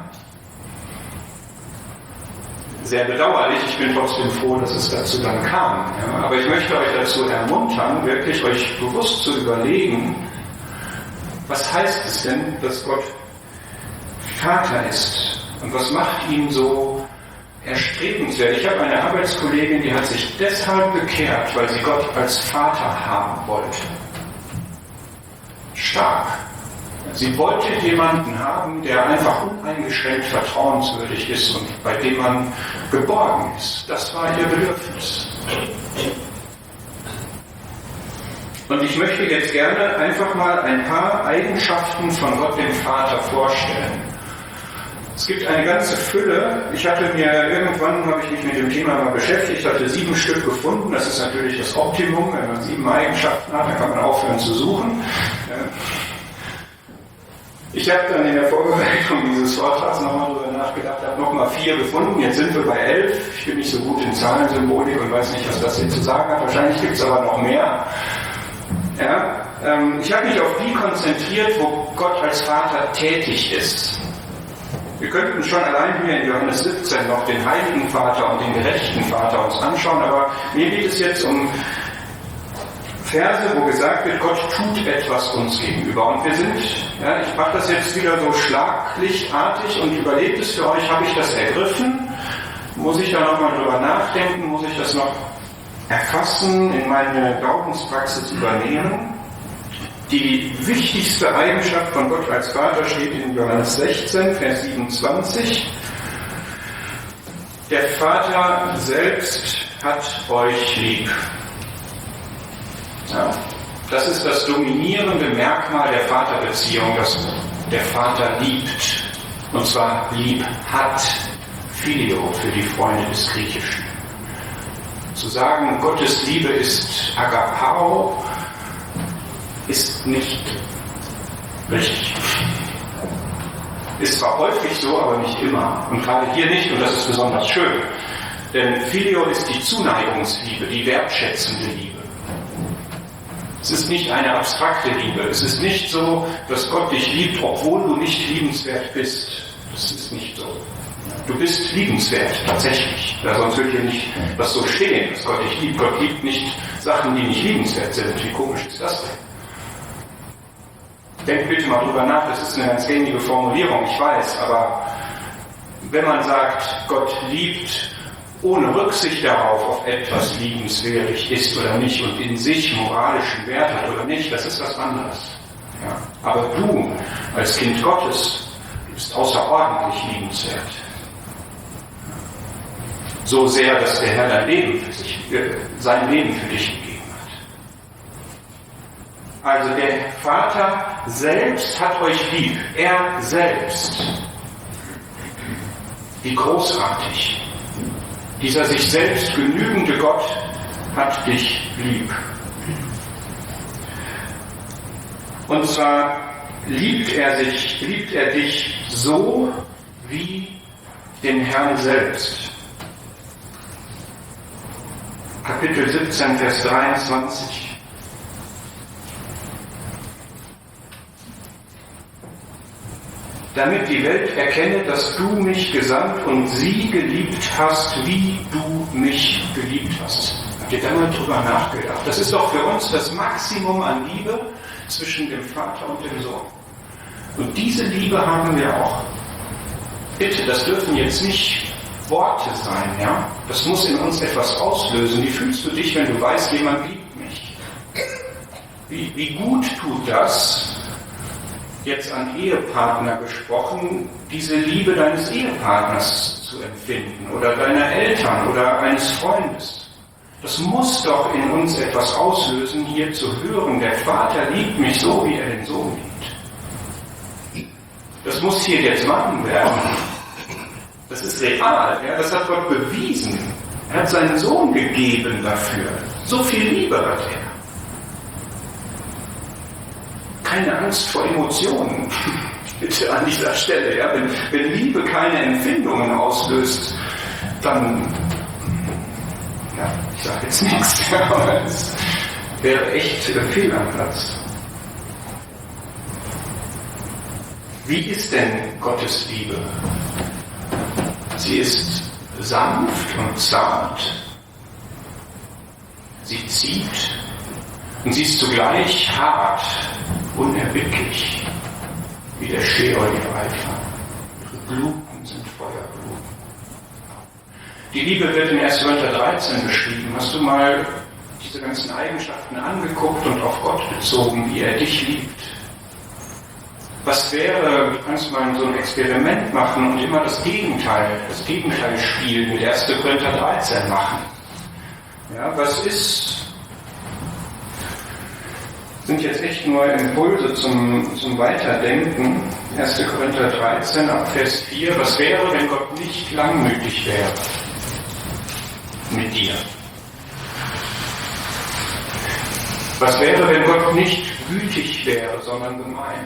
Sehr bedauerlich, ich bin trotzdem froh, dass es dazu dann kam. Ja, aber ich möchte euch dazu ermuntern, wirklich euch bewusst zu überlegen, was heißt es denn, dass Gott Vater ist? Und was macht ihn so erstrebenswert? Ich habe eine Arbeitskollegin, die hat sich deshalb bekehrt, weil sie Gott als Vater haben wollte. Stark. Sie wollte jemanden haben, der einfach uneingeschränkt vertrauenswürdig ist und bei dem man geborgen ist. Das war ihr Bedürfnis. Und ich möchte jetzt gerne einfach mal ein paar Eigenschaften von Gott dem Vater vorstellen. Es gibt eine ganze Fülle. Ich hatte mir, irgendwann habe ich mich mit dem Thema mal beschäftigt, hatte sieben Stück gefunden. Das ist natürlich das Optimum, wenn man sieben Eigenschaften hat, dann kann man aufhören zu suchen. Ich habe dann in der Vorbereitung dieses Vortrags nochmal darüber nachgedacht, habe nochmal vier gefunden, jetzt sind wir bei elf. Ich bin nicht so gut in Zahlensymbolik und weiß nicht, was das hier zu sagen hat. Wahrscheinlich gibt es aber noch mehr. Ja, ähm, ich habe mich auf die konzentriert, wo Gott als Vater tätig ist. Wir könnten schon allein hier in Johannes siebzehn noch den heiligen Vater und den gerechten Vater uns anschauen, aber mir geht es jetzt um Verse, wo gesagt wird, Gott tut etwas uns gegenüber. Und wir sind, ja, ich mache das jetzt wieder so schlaglichtartig und überlegt es für euch, habe ich das ergriffen? Muss ich da nochmal drüber nachdenken? Muss ich das noch erfassen, in meine Glaubenspraxis übernehmen? Die wichtigste Eigenschaft von Gott als Vater steht in Johannes sechzehn, Vers siebenundzwanzig. Der Vater selbst hat euch lieb. Ja, das ist das dominierende Merkmal der Vaterbeziehung, dass der Vater liebt. Und zwar lieb hat. Phileo für die Freunde des Griechischen. Zu sagen, Gottes Liebe ist Agapao, ist nicht richtig. Ist zwar häufig so, aber nicht immer. Und gerade hier nicht, und das ist besonders schön. Denn Phileo ist die Zuneigungsliebe, die wertschätzende Liebe. Es ist nicht eine abstrakte Liebe. Es ist nicht so, dass Gott dich liebt, obwohl du nicht liebenswert bist. Das ist nicht so. Du bist liebenswert, tatsächlich. Ja, sonst würde hier nicht das so stehen, dass Gott dich liebt. Gott liebt nicht Sachen, die nicht liebenswert sind. Wie komisch ist das denn? Denkt bitte mal drüber nach, das ist eine ganz gängige Formulierung, ich weiß, aber wenn man sagt, Gott liebt, ohne Rücksicht darauf, ob etwas liebenswürdig ist oder nicht und in sich moralischen Wert hat oder nicht, das ist was anderes. Ja. Aber du, als Kind Gottes, bist außerordentlich liebenswert. So sehr, dass der Herr dein Leben für sich, sein Leben für dich gegeben hat. Also der Vater selbst hat euch lieb. Er selbst. Wie großartig. Dieser sich selbst genügende Gott hat dich lieb. Und zwar liebt er sich, liebt er dich so wie den Herrn selbst. Kapitel siebzehn, Vers dreiundzwanzig. Damit die Welt erkenne, dass du mich gesandt und sie geliebt hast, wie du mich geliebt hast. Habt ihr da mal drüber nachgedacht? Das ist doch für uns das Maximum an Liebe zwischen dem Vater und dem Sohn. Und diese Liebe haben wir auch. Bitte, das dürfen jetzt nicht Worte sein, ja? Das muss in uns etwas auslösen. Wie fühlst du dich, wenn du weißt, jemand liebt mich? Wie, wie gut tut das, jetzt an Ehepartner gesprochen, diese Liebe deines Ehepartners zu empfinden oder deiner Eltern oder eines Freundes? Das muss doch in uns etwas auslösen, hier zu hören, der Vater liebt mich so, wie er den Sohn liebt. Das muss hier jetzt machen werden. Das ist real, ja? Das hat Gott bewiesen. Er hat seinen Sohn gegeben dafür. So viel Liebe hat er. Keine Angst vor Emotionen, bitte an dieser Stelle. Ja? Wenn, wenn Liebe keine Empfindungen auslöst, dann, ja, ich sage jetzt nichts, aber es wäre echt fehl am Platz. Wie ist denn Gottes Liebe? Sie ist sanft und zart. Sie zieht und sie ist zugleich hart, unerbittlich, wie der Scheol ihr Eifer. Ihre Gluten sind Feuergluten. Die Liebe wird in erster Korinther dreizehn beschrieben. Hast du mal diese ganzen Eigenschaften angeguckt und auf Gott bezogen, wie er dich liebt? Was wäre, du kannst mal so ein Experiment machen und immer das Gegenteil, das Gegenteilspiel mit erster Korinther dreizehn machen. Ja, was ist, sind jetzt echt nur Impulse zum, zum Weiterdenken. erster Korinther dreizehn, ab Vers vier. Was wäre, wenn Gott nicht langmütig wäre mit dir? Was wäre, wenn Gott nicht gütig wäre, sondern gemein?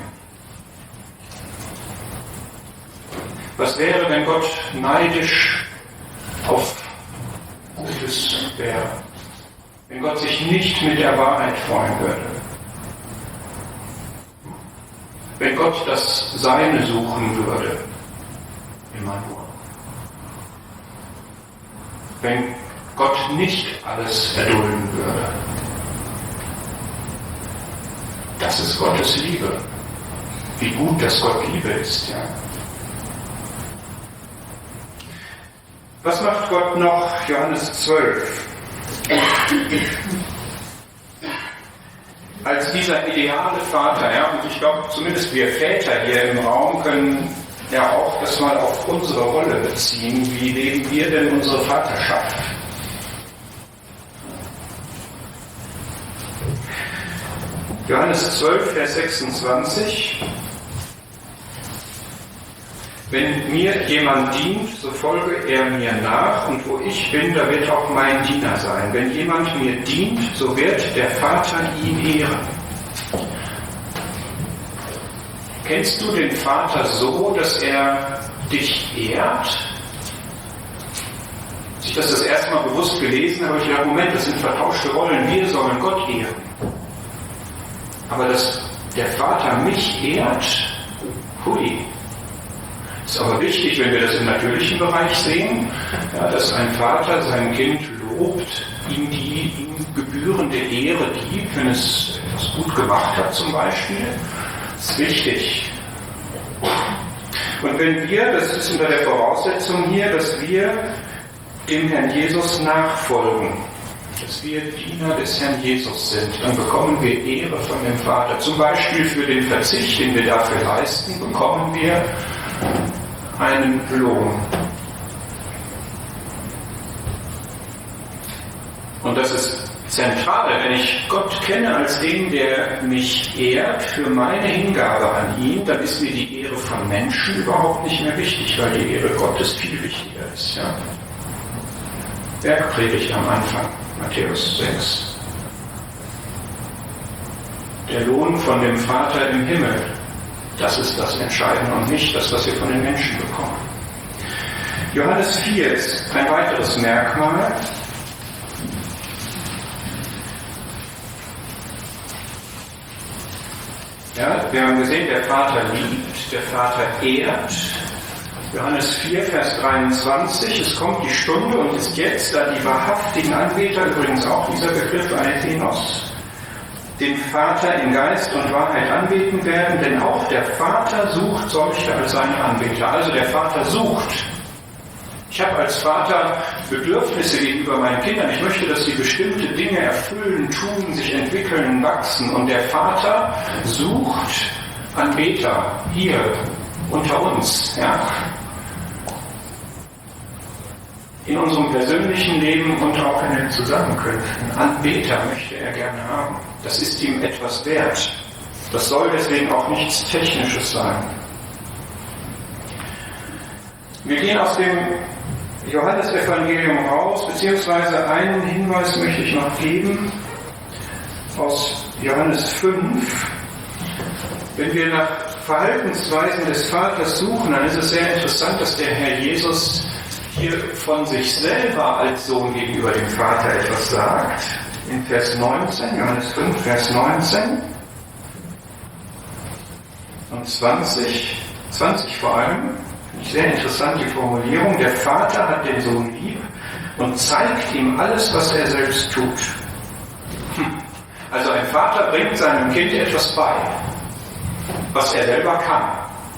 Was wäre, wenn Gott neidisch auf Gutes wäre? Wenn Gott sich nicht mit der Wahrheit freuen würde? Wenn Gott das Seine suchen würde? Immer nur. Wenn Gott nicht alles erdulden würde? Das ist Gottes Liebe. Wie gut, dass Gott Liebe ist, ja. Was macht Gott noch? Johannes zwölf. Als dieser ideale Vater, ja, und ich glaube, zumindest wir Väter hier im Raum können ja auch das mal auf unsere Rolle beziehen. Wie leben wir denn unsere Vaterschaft? Johannes zwölf, Vers sechsundzwanzig. Wenn mir jemand dient, so folge er mir nach, und wo ich bin, da wird auch mein Diener sein. Wenn jemand mir dient, so wird der Vater ihn ehren. Kennst du den Vater so, dass er dich ehrt? Als ich das das erste Mal bewusst gelesen habe, habe ich gedacht, Moment, das sind vertauschte Rollen, wir sollen Gott ehren. Aber dass der Vater mich ehrt, hui. Ist aber wichtig, wenn wir das im natürlichen Bereich sehen, ja, dass ein Vater sein Kind lobt, ihm die ihm gebührende Ehre gibt, wenn es etwas gut gemacht hat zum Beispiel. Das ist wichtig. Und wenn wir, das ist unter der Voraussetzung hier, dass wir dem Herrn Jesus nachfolgen, dass wir Diener des Herrn Jesus sind, dann bekommen wir Ehre von dem Vater. Zum Beispiel für den Verzicht, den wir dafür leisten, bekommen wir einen Lohn. Und das ist zentral, wenn ich Gott kenne als den, der mich ehrt für meine Hingabe an ihn, dann ist mir die Ehre von Menschen überhaupt nicht mehr wichtig, weil die Ehre Gottes viel wichtiger ist. Ja? Bergpredigt am Anfang, Matthäus sechs. Der Lohn von dem Vater im Himmel. Das ist das Entscheidende und nicht das, was wir von den Menschen bekommen. Johannes vier ist ein weiteres Merkmal. Ja, wir haben gesehen, der Vater liebt, der Vater ehrt. Johannes vier, Vers dreiundzwanzig, es kommt die Stunde und ist jetzt, da die wahrhaftigen Anbeter, übrigens auch dieser Begriff Alethenos, den Vater in Geist und Wahrheit anbeten werden, denn auch der Vater sucht solche als seine Anbeter. Also der Vater sucht. Ich habe als Vater Bedürfnisse gegenüber meinen Kindern. Ich möchte, dass sie bestimmte Dinge erfüllen, tun, sich entwickeln, wachsen. Und der Vater sucht Anbeter hier unter uns. Ja? In unserem persönlichen Leben und auch in den Zusammenkünften. Anbeter möchte er gerne haben. Das ist ihm etwas wert. Das soll deswegen auch nichts Technisches sein. Wir gehen aus dem Johannesevangelium raus, beziehungsweise einen Hinweis möchte ich noch geben aus Johannes fünf. Wenn wir nach Verhaltensweisen des Vaters suchen, dann ist es sehr interessant, dass der Herr Jesus hier von sich selber als Sohn gegenüber dem Vater etwas sagt. In Vers neunzehn, Johannes fünf, Vers neunzehn und zwanzig, zwanzig vor allem. Sehr interessant die Formulierung. Der Vater hat den Sohn lieb und zeigt ihm alles, was er selbst tut. Hm. Also ein Vater bringt seinem Kind etwas bei, was er selber kann.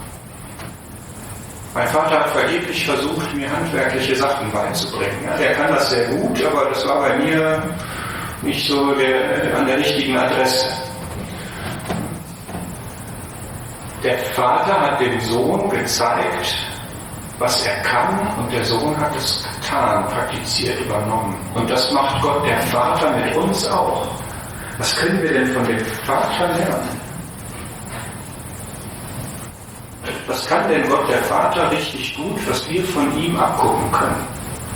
Mein Vater hat vergeblich versucht, mir handwerkliche Sachen beizubringen. Ja, der kann das sehr gut, aber das war bei mir nicht so der, an der richtigen Adresse. Der Vater hat dem Sohn gezeigt, was er kann, und der Sohn hat es getan, praktiziert, übernommen. Und das macht Gott, der Vater, mit uns auch. Was können wir denn von dem Vater lernen? Was kann denn Gott, der Vater, richtig gut, was wir von ihm abgucken können?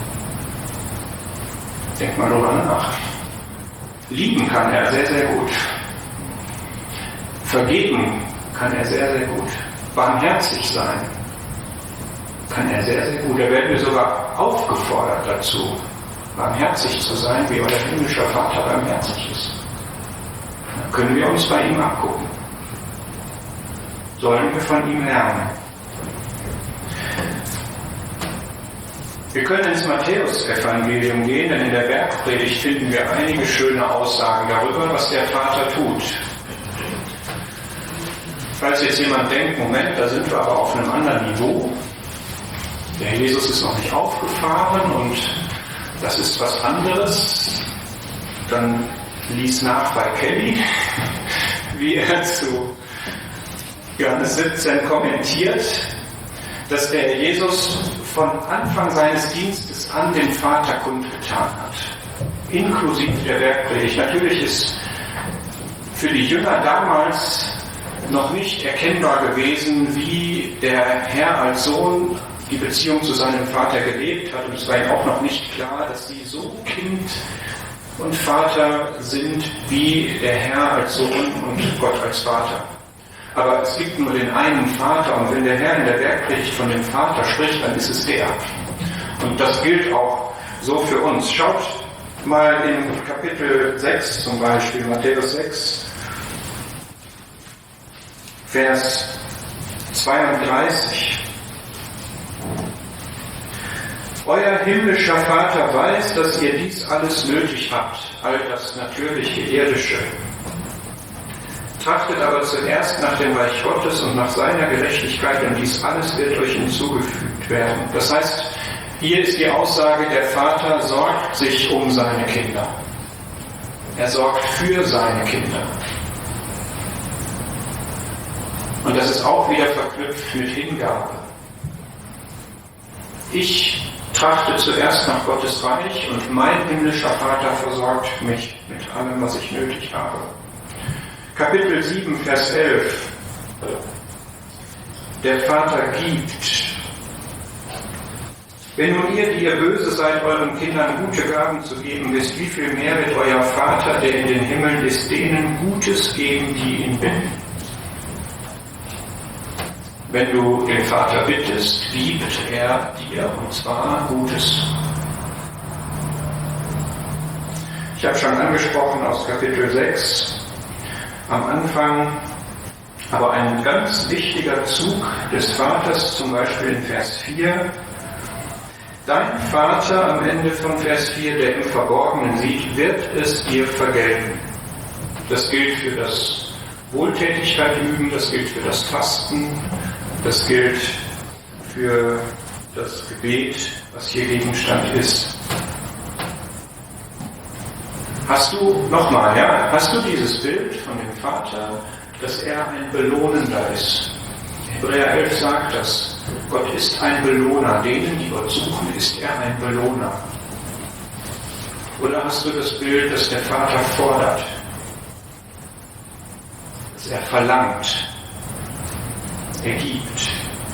Denk mal drüber nach. Lieben kann er sehr, sehr gut. Vergeben kann er sehr, sehr gut. Barmherzig sein kann er sehr, sehr gut. Da werden wir sogar aufgefordert dazu, barmherzig zu sein, wie euer himmlischer Vater barmherzig ist. Dann können wir uns bei ihm abgucken. Sollen wir von ihm lernen. Wir können ins Matthäus-Evangelium gehen, denn in der Bergpredigt finden wir einige schöne Aussagen darüber, was der Vater tut. Falls jetzt jemand denkt, Moment, da sind wir aber auf einem anderen Niveau, der Jesus ist noch nicht aufgefahren und das ist was anderes, dann lies nach bei Kelly, wie er zu Johannes siebzehn kommentiert, dass der Jesus von Anfang seines Dienstes an dem Vater kundgetan hat, inklusive der Bergpredigt. Natürlich ist für die Jünger damals noch nicht erkennbar gewesen, wie der Herr als Sohn die Beziehung zu seinem Vater gelebt hat. Und es war ihnen auch noch nicht klar, dass sie so Kind und Vater sind, wie der Herr als Sohn und Gott als Vater. Aber es gibt nur den einen Vater, und wenn der Herr in der Bergpredigt von dem Vater spricht, dann ist es der. Und das gilt auch so für uns. Schaut mal in Kapitel sechs zum Beispiel, Matthäus sechs, Vers zweiunddreißig. Euer himmlischer Vater weiß, dass ihr dies alles nötig habt, all das natürliche, irdische. Trachtet aber zuerst nach dem Reich Gottes und nach seiner Gerechtigkeit, und dies alles wird euch hinzugefügt werden. Das heißt, hier ist die Aussage, der Vater sorgt sich um seine Kinder. Er sorgt für seine Kinder. Und das ist auch wieder verknüpft mit Hingabe. Ich trachte zuerst nach Gottes Reich, und mein himmlischer Vater versorgt mich mit allem, was ich nötig habe. Kapitel sieben, Vers elf. Der Vater gibt. Wenn nun ihr, die ihr böse seid, euren Kindern gute Gaben zu geben wisst, wie viel mehr wird euer Vater, der in den Himmeln ist, denen Gutes geben, die ihn bitten. Wenn du den Vater bittest, gibt er dir, und zwar Gutes. Ich habe schon angesprochen aus Kapitel sechs, am Anfang, aber ein ganz wichtiger Zug des Vaters, zum Beispiel in Vers vier. Dein Vater am Ende von Vers vier, der im Verborgenen sieht, wird es dir vergelten. Das gilt für das Wohltätigkeit üben, das gilt für das Fasten, das gilt für das Gebet, was hier Gegenstand ist. Hast du, nochmal, ja, hast du dieses Bild von dem Vater, dass er ein Belohnender ist? Hebräer elf sagt das. Gott ist ein Belohner. Denen, die Gott suchen, ist er ein Belohner. Oder hast du das Bild, dass der Vater fordert? Dass er verlangt? Er gibt.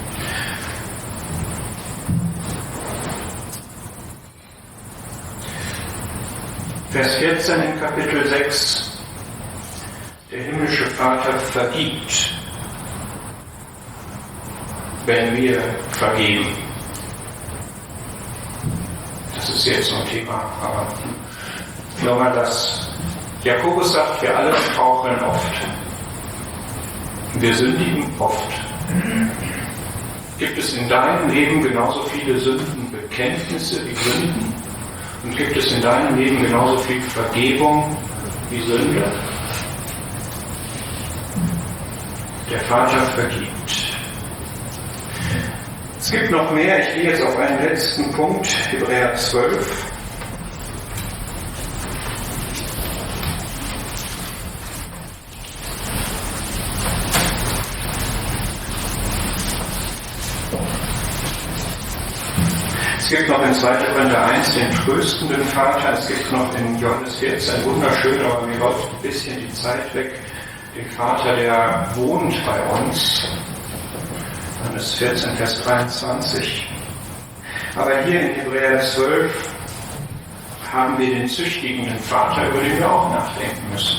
Vers vierzehn in Kapitel sechs. Der himmlische Vater vergibt, wenn wir vergeben. Das ist jetzt so ein Thema, aber nur mal das. Jakobus sagt, wir alle straucheln oft. Wir sündigen oft. Gibt es in deinem Leben genauso viele Sündenbekenntnisse wie Sünden? Und gibt es in deinem Leben genauso viel Vergebung wie Sünde? Der Vater vergibt. Es gibt noch mehr, ich gehe jetzt auf einen letzten Punkt, Hebräer zwölf. gibt noch in zweiter Korinther eins den tröstenden Vater, es gibt noch in Johannes vierzehn wunderschön, aber mir läuft ein bisschen die Zeit weg, den Vater, der wohnt bei uns. Johannes vierzehn, Vers dreiundzwanzig. Aber hier in Hebräer zwölf haben wir den züchtigenden Vater, über den wir auch nachdenken müssen.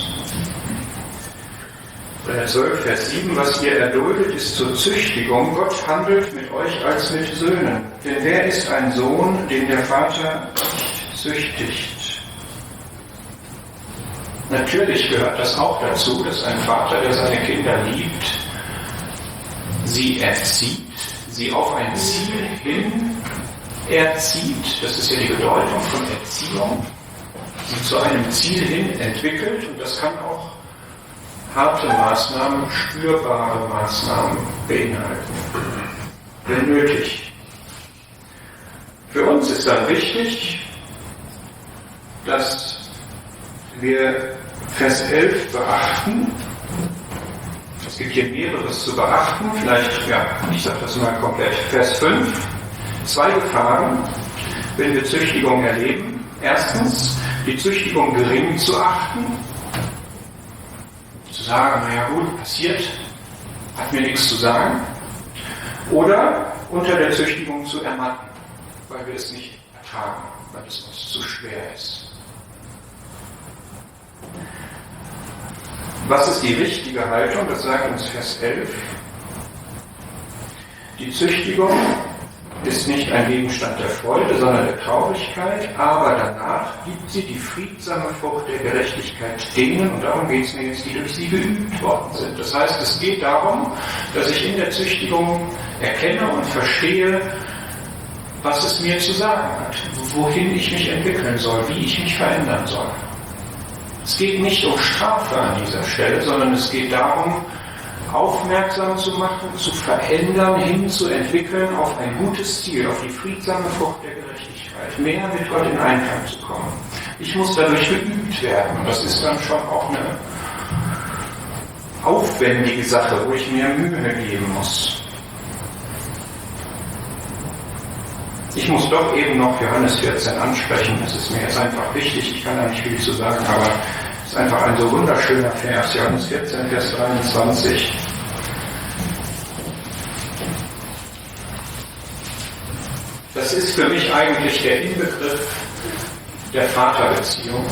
Hebräer zwölf, Vers sieben, was ihr erduldet, ist zur Züchtigung. Gott handelt mit euch als mit Söhnen. Denn wer ist ein Sohn, den der Vater nicht züchtigt? Natürlich gehört das auch dazu, dass ein Vater, der seine Kinder liebt, sie erzieht, sie auf ein Ziel hin erzieht. Das ist ja die Bedeutung von Erziehung. Sie zu einem Ziel hin entwickelt, und das kann auch harte Maßnahmen, spürbare Maßnahmen beinhalten, wenn nötig. Für uns ist dann wichtig, dass wir Vers elf beachten. Es gibt hier mehreres zu beachten. Vielleicht, ja, ich sage das mal komplett. Vers fünf. Zwei Gefahren, wenn wir Züchtigung erleben. Erstens, die Züchtigung gering zu achten. Zu sagen, naja gut, passiert, hat mir nichts zu sagen. Oder unter der Züchtigung zu ermatten, weil wir es nicht ertragen, weil es uns zu schwer ist. Was ist die richtige Haltung? Das sagt uns Vers elf. Die Züchtigung ist nicht ein Gegenstand der Freude, sondern der Traurigkeit, aber danach gibt sie die friedsame Frucht der Gerechtigkeit denen, und darum geht es mir jetzt, die durch sie geübt worden sind. Das heißt, es geht darum, dass ich in der Züchtigung erkenne und verstehe, was es mir zu sagen hat, wohin ich mich entwickeln soll, wie ich mich verändern soll. Es geht nicht um Strafe an dieser Stelle, sondern es geht darum, aufmerksam zu machen, zu verändern, hinzuentwickeln auf ein gutes Ziel, auf die friedsame Frucht der Gerechtigkeit, mehr mit Gott in Einklang zu kommen. Ich muss dadurch geübt werden, und das ist dann schon auch eine aufwendige Sache, wo ich mir Mühe geben muss. Ich muss doch eben noch Johannes vierzehn ansprechen, das ist mir jetzt einfach wichtig, ich kann da nicht viel zu sagen, aber es ist einfach ein so wunderschöner Vers, Johannes vierzehn, Vers dreiundzwanzig. Das ist für mich eigentlich der Inbegriff der Vaterbeziehung.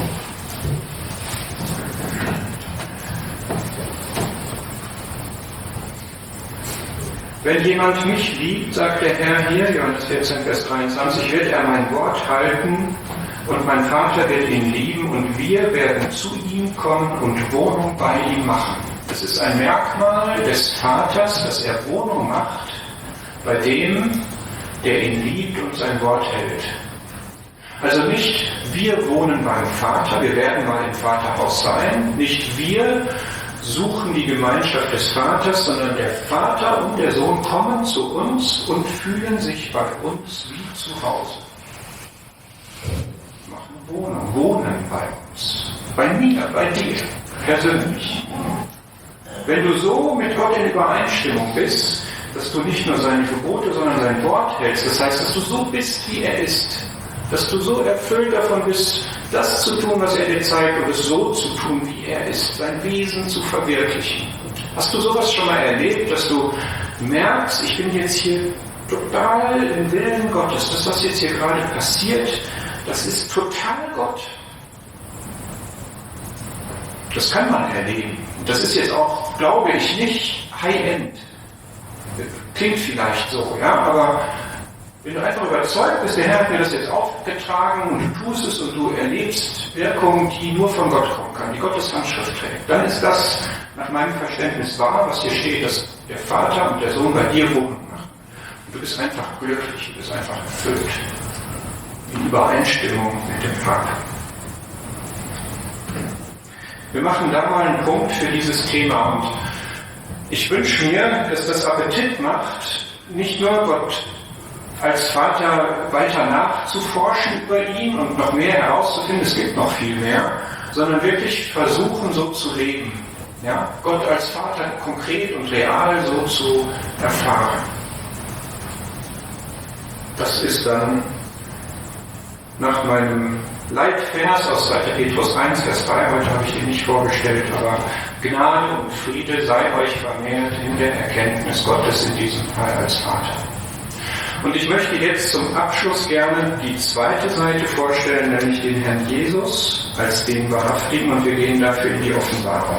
Wenn jemand mich liebt, sagt der Herr hier, Johannes vierzehn, Vers dreiundzwanzig, wird er mein Wort halten und mein Vater wird ihn lieben und wir werden zu ihm kommen und Wohnung bei ihm machen. Das ist ein Merkmal des Vaters, dass er Wohnung macht bei dem, der ihn liebt und sein Wort hält. Also nicht wir wohnen beim Vater, wir werden mal im Vaterhaus sein, nicht wir suchen die Gemeinschaft des Vaters, sondern der Vater und der Sohn kommen zu uns und fühlen sich bei uns wie zu Hause. Machen Wohnung, wohnen bei uns, bei mir, bei dir, persönlich. Wenn du so mit Gott in Übereinstimmung bist, dass du nicht nur seine Gebote, sondern sein Wort hältst, das heißt, dass du so bist, wie er ist, dass du so erfüllt davon bist, das zu tun, was er dir zeigt, und es so zu tun, wie er ist, sein Wesen zu verwirklichen. Hast du sowas schon mal erlebt, dass du merkst, ich bin jetzt hier total im Willen Gottes, das, was jetzt hier gerade passiert, das ist total Gott. Das kann man erleben. Und das ist jetzt auch, glaube ich, nicht High-End. Klingt vielleicht so, ja, aber wenn du einfach überzeugt bist, der Herr hat mir das jetzt aufgetragen und du tust es und du erlebst Wirkungen, die nur von Gott kommen kann, die Gottes Handschrift trägt, dann ist das nach meinem Verständnis wahr, was hier steht, dass der Vater und der Sohn bei dir Wohnung machen. Und du bist einfach glücklich, du bist einfach erfüllt, in Übereinstimmung mit dem Vater. Wir machen da mal einen Punkt für dieses Thema, und ich wünsche mir, dass das Appetit macht, nicht nur Gott als Vater weiter nachzuforschen über ihn und noch mehr herauszufinden, es gibt noch viel mehr, sondern wirklich versuchen, so zu leben. Ja? Gott als Vater konkret und real so zu erfahren. Das ist dann nach meinem Leitvers aus zweiter Petrus eins, Vers drei, heute habe ich den nicht vorgestellt, aber Gnade und Friede sei euch vermehrt in der Erkenntnis Gottes, in diesem Fall als Vater. Und ich möchte jetzt zum Abschluss gerne die zweite Seite vorstellen, nämlich den Herrn Jesus als den Wahrhaftigen, und wir gehen dafür in die Offenbarung.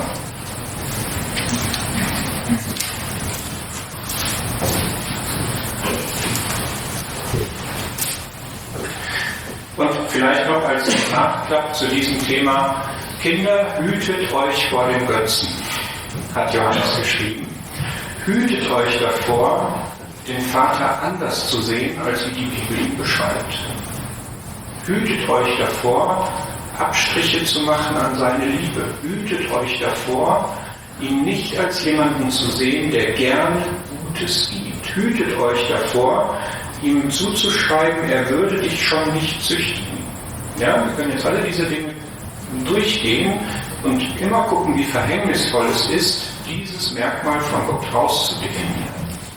Und vielleicht noch als Nachklapp zu diesem Thema: Kinder, hütet euch vor dem Götzen, hat Johannes geschrieben. Hütet euch davor, den Vater anders zu sehen, als wie die Bibel ihn beschreibt. Hütet euch davor, Abstriche zu machen an seine Liebe. Hütet euch davor, ihn nicht als jemanden zu sehen, der gerne Gutes gibt. Hütet euch davor, ihm zuzuschreiben, er würde dich schon nicht züchtigen. Ja, wir können jetzt alle diese Dinge durchgehen und immer gucken, wie verhängnisvoll es ist, dieses Merkmal von Gott rauszudefinieren.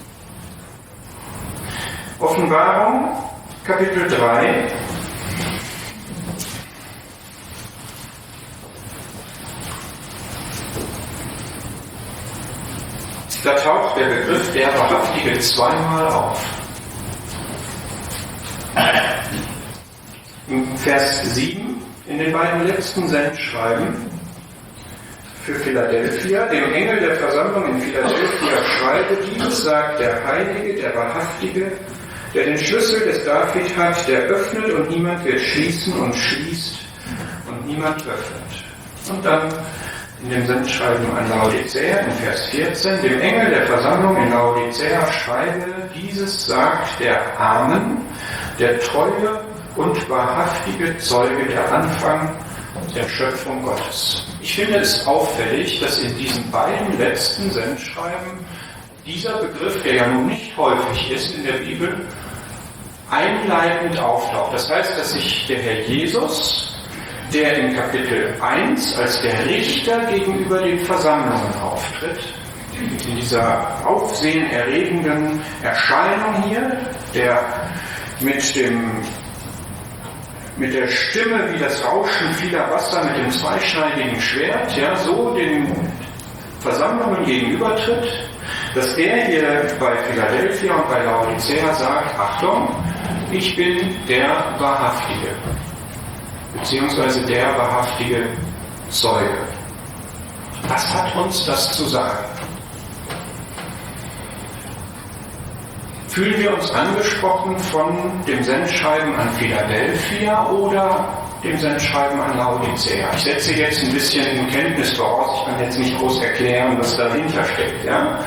Offenbarung, Kapitel drei. Da taucht der Begriff der Wahrhaftige zweimal auf. Im Vers sieben, in den beiden letzten Sendschreiben für Philadelphia, dem Engel der Versammlung in Philadelphia schreibe, dieses sagt der Heilige, der Wahrhaftige, der den Schlüssel des David hat, der öffnet und niemand wird schließen und schließt und niemand öffnet. Und dann in dem Sendschreiben an Laodicea in Vers vierzehn, dem Engel der Versammlung in Laodicea schreibe, dieses sagt der Amen, der treue und wahrhaftige Zeuge der Anfang der Schöpfung Gottes. Ich finde es auffällig, dass in diesen beiden letzten Sendschreiben dieser Begriff, der ja nun nicht häufig ist in der Bibel, einleitend auftaucht. Das heißt, dass sich der Herr Jesus, der in Kapitel eins als der Richter gegenüber den Versammlungen auftritt, in dieser aufsehenerregenden Erscheinung hier, der mit dem mit der Stimme wie das Rauschen vieler Wasser mit dem zweischneidigen Schwert, ja, so den Versammlungen gegenübertritt, dass er hier bei Philadelphia und bei Laodicea sagt: Achtung, ich bin der Wahrhaftige, beziehungsweise der wahrhaftige Zeuge. Was hat uns das zu sagen? Fühlen wir uns angesprochen von dem Sendschreiben an Philadelphia oder dem Sendschreiben an Laodicea? Ich setze jetzt ein bisschen Kenntnis voraus, ich kann jetzt nicht groß erklären, was dahinter steckt. Ja?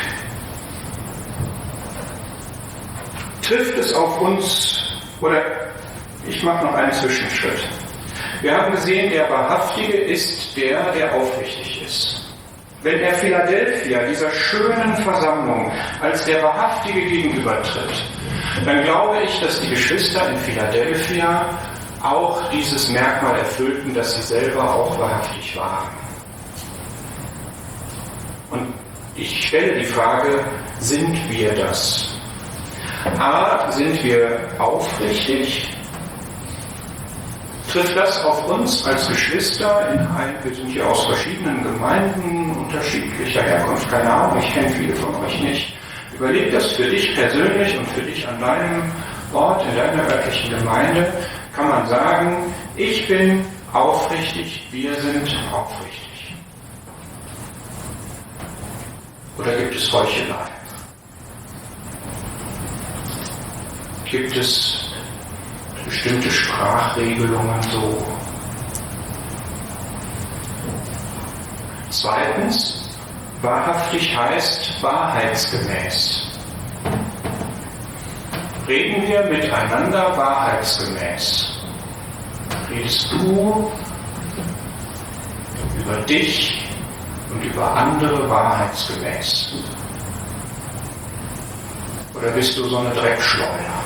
Trifft es auf uns, oder ich mache noch einen Zwischenschritt. Wir haben gesehen, der Wahrhaftige ist der, der aufrichtig ist. Wenn er Philadelphia, dieser schönen Versammlung, als der Wahrhaftige gegenübertritt, dann glaube ich, dass die Geschwister in Philadelphia auch dieses Merkmal erfüllten, dass sie selber auch wahrhaftig waren. Und ich stelle die Frage, sind wir das? A, sind wir aufrichtig? Trifft das auf uns als Geschwister in ein, wir sind hier aus verschiedenen Gemeinden unterschiedlicher Herkunft, keine Ahnung, ich kenne viele von euch nicht. Überleg das für dich persönlich und für dich an deinem Ort, in deiner örtlichen Gemeinde, kann man sagen, ich bin aufrichtig, wir sind aufrichtig. Oder gibt es Heuchelei? Gibt es bestimmte Sprachregelungen so? Zweitens, wahrhaftig heißt wahrheitsgemäß. Reden wir miteinander wahrheitsgemäß? Redest du über dich und über andere wahrheitsgemäß? Oder bist du so eine Dreckschleuder?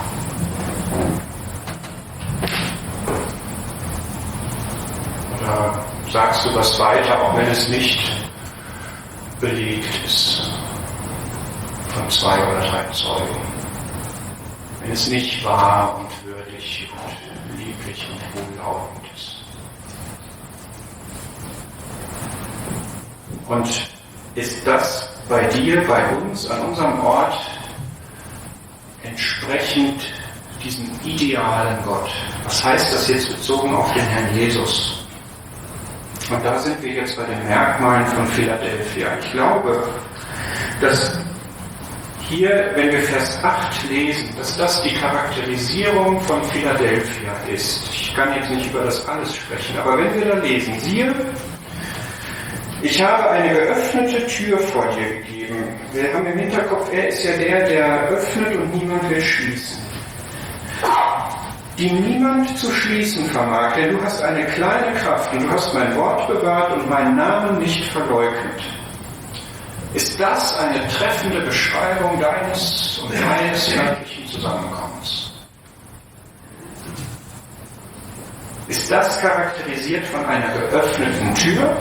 Oder sagst du was weiter, auch wenn es nicht belegt ist von zwei oder drei Zeugen? Wenn es nicht wahr und würdig und lieblich Und ist das bei dir, bei uns, an unserem Ort entsprechend diesem idealen Gott? Was heißt das jetzt bezogen auf den Herrn Jesus? Und da sind wir jetzt bei den Merkmalen von Philadelphia. Ich glaube, dass hier, wenn wir Vers acht lesen, dass das die Charakterisierung von Philadelphia ist. Ich kann jetzt nicht über das alles sprechen, aber wenn wir da lesen, siehe, ich habe eine geöffnete Tür vor dir gegeben. Wir haben im Hinterkopf, er ist ja der, der öffnet und niemand will schließen. Die niemand zu schließen vermag, denn du hast eine kleine Kraft und du hast mein Wort bewahrt und meinen Namen nicht verleugnet. Ist das eine treffende Beschreibung deines und meines örtlichen Zusammenkommens? Ist das charakterisiert von einer geöffneten Tür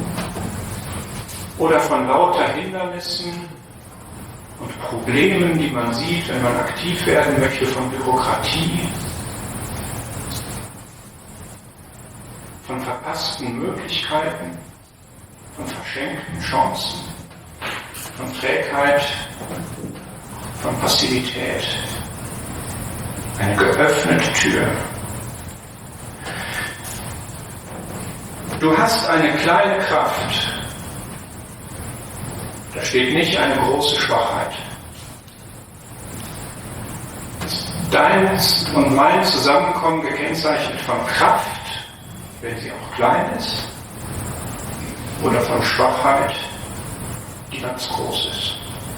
oder von lauter Hindernissen und Problemen, die man sieht, wenn man aktiv werden möchte, von Bürokratie, von verpassten Möglichkeiten, von verschenkten Chancen, von Trägheit, von Passivität? Eine geöffnete Tür. Du hast eine kleine Kraft. Da steht nicht eine große Schwachheit. Deins und mein Zusammenkommen gekennzeichnet von Kraft, wenn sie auch klein ist, oder von Schwachheit, die ganz groß ist.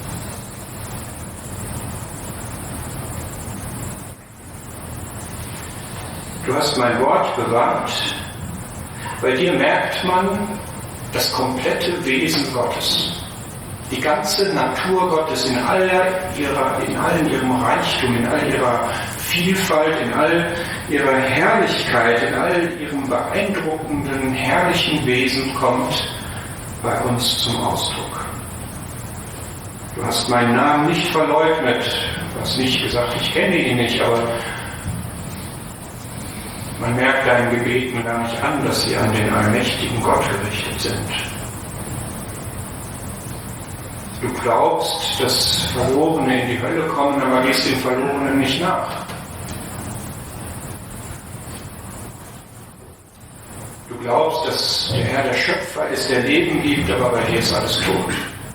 Du hast mein Wort bewahrt. Bei dir merkt man das komplette Wesen Gottes. Die ganze Natur Gottes in aller ihrer, in allem ihrem Reichtum, in all ihrer Vielfalt, in all ihrer Herrlichkeit, in all ihrem beeindruckenden, herrlichen Wesen kommt bei uns zum Ausdruck. Du hast meinen Namen nicht verleugnet. Du hast nicht gesagt, ich kenne ihn nicht, aber man merkt deinen Gebeten gar nicht an, dass sie an den allmächtigen Gott gerichtet sind. Du glaubst, dass Verlorene in die Hölle kommen, aber gehst den Verlorenen nicht nach. Du glaubst, dass der Herr der Schöpfer ist, der Leben gibt, aber bei dir ist alles tot.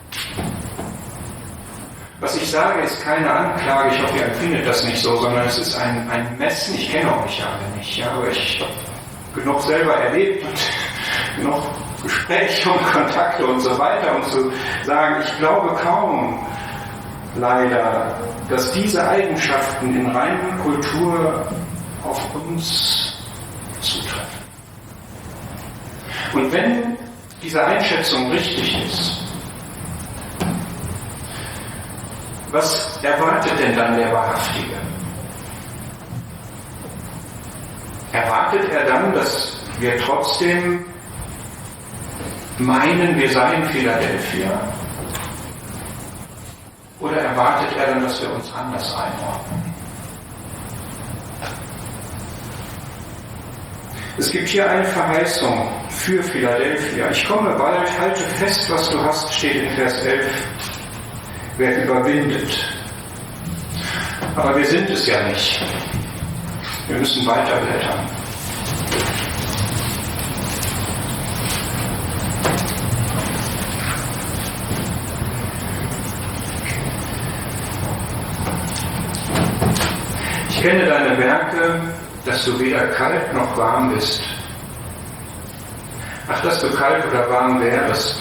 Was ich sage, ist keine Anklage, ich hoffe, ihr empfindet das nicht so, sondern es ist ein, ein Messen. Ich kenne euch alle nicht, ja, aber ich habe genug selber erlebt und genug Gespräche und Kontakte und so weiter, um zu sagen, ich glaube kaum, leider, dass diese Eigenschaften in reiner Kultur auf uns zutreffen. Und wenn diese Einschätzung richtig ist, was erwartet denn dann der Wahrhaftige? Erwartet er dann, dass wir trotzdem meinen, wir seien Philadelphia? Oder erwartet er dann, dass wir uns anders einordnen? Es gibt hier eine Verheißung für Philadelphia. Ich komme bald, halte fest, was du hast, steht in Vers elf. Wer überwindet. Aber wir sind es ja nicht. Wir müssen weiterblättern. Ich kenne deine Werke, dass du weder kalt noch warm bist. Ach, dass du kalt oder warm wärest.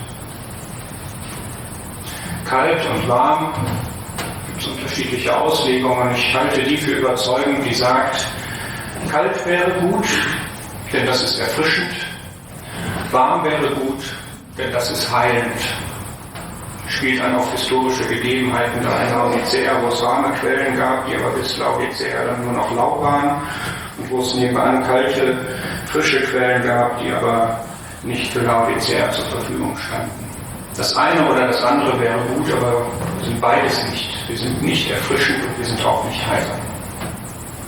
Kalt und warm, gibt es unterschiedliche Auslegungen. Ich halte die für überzeugend, die sagt, kalt wäre gut, denn das ist erfrischend. Warm wäre gut, denn das ist heilend. Spielt dann auf historische Gegebenheiten da in Laodicea, wo es warme Quellen gab, die aber bis Laodicea dann nur noch lau waren, und wo es nebenan kalte, frische Quellen gab, die aber nicht für Laodicea zur Verfügung standen. Das eine oder das andere wäre gut, aber wir sind beides nicht. Wir sind nicht erfrischend und wir sind auch nicht heilsam.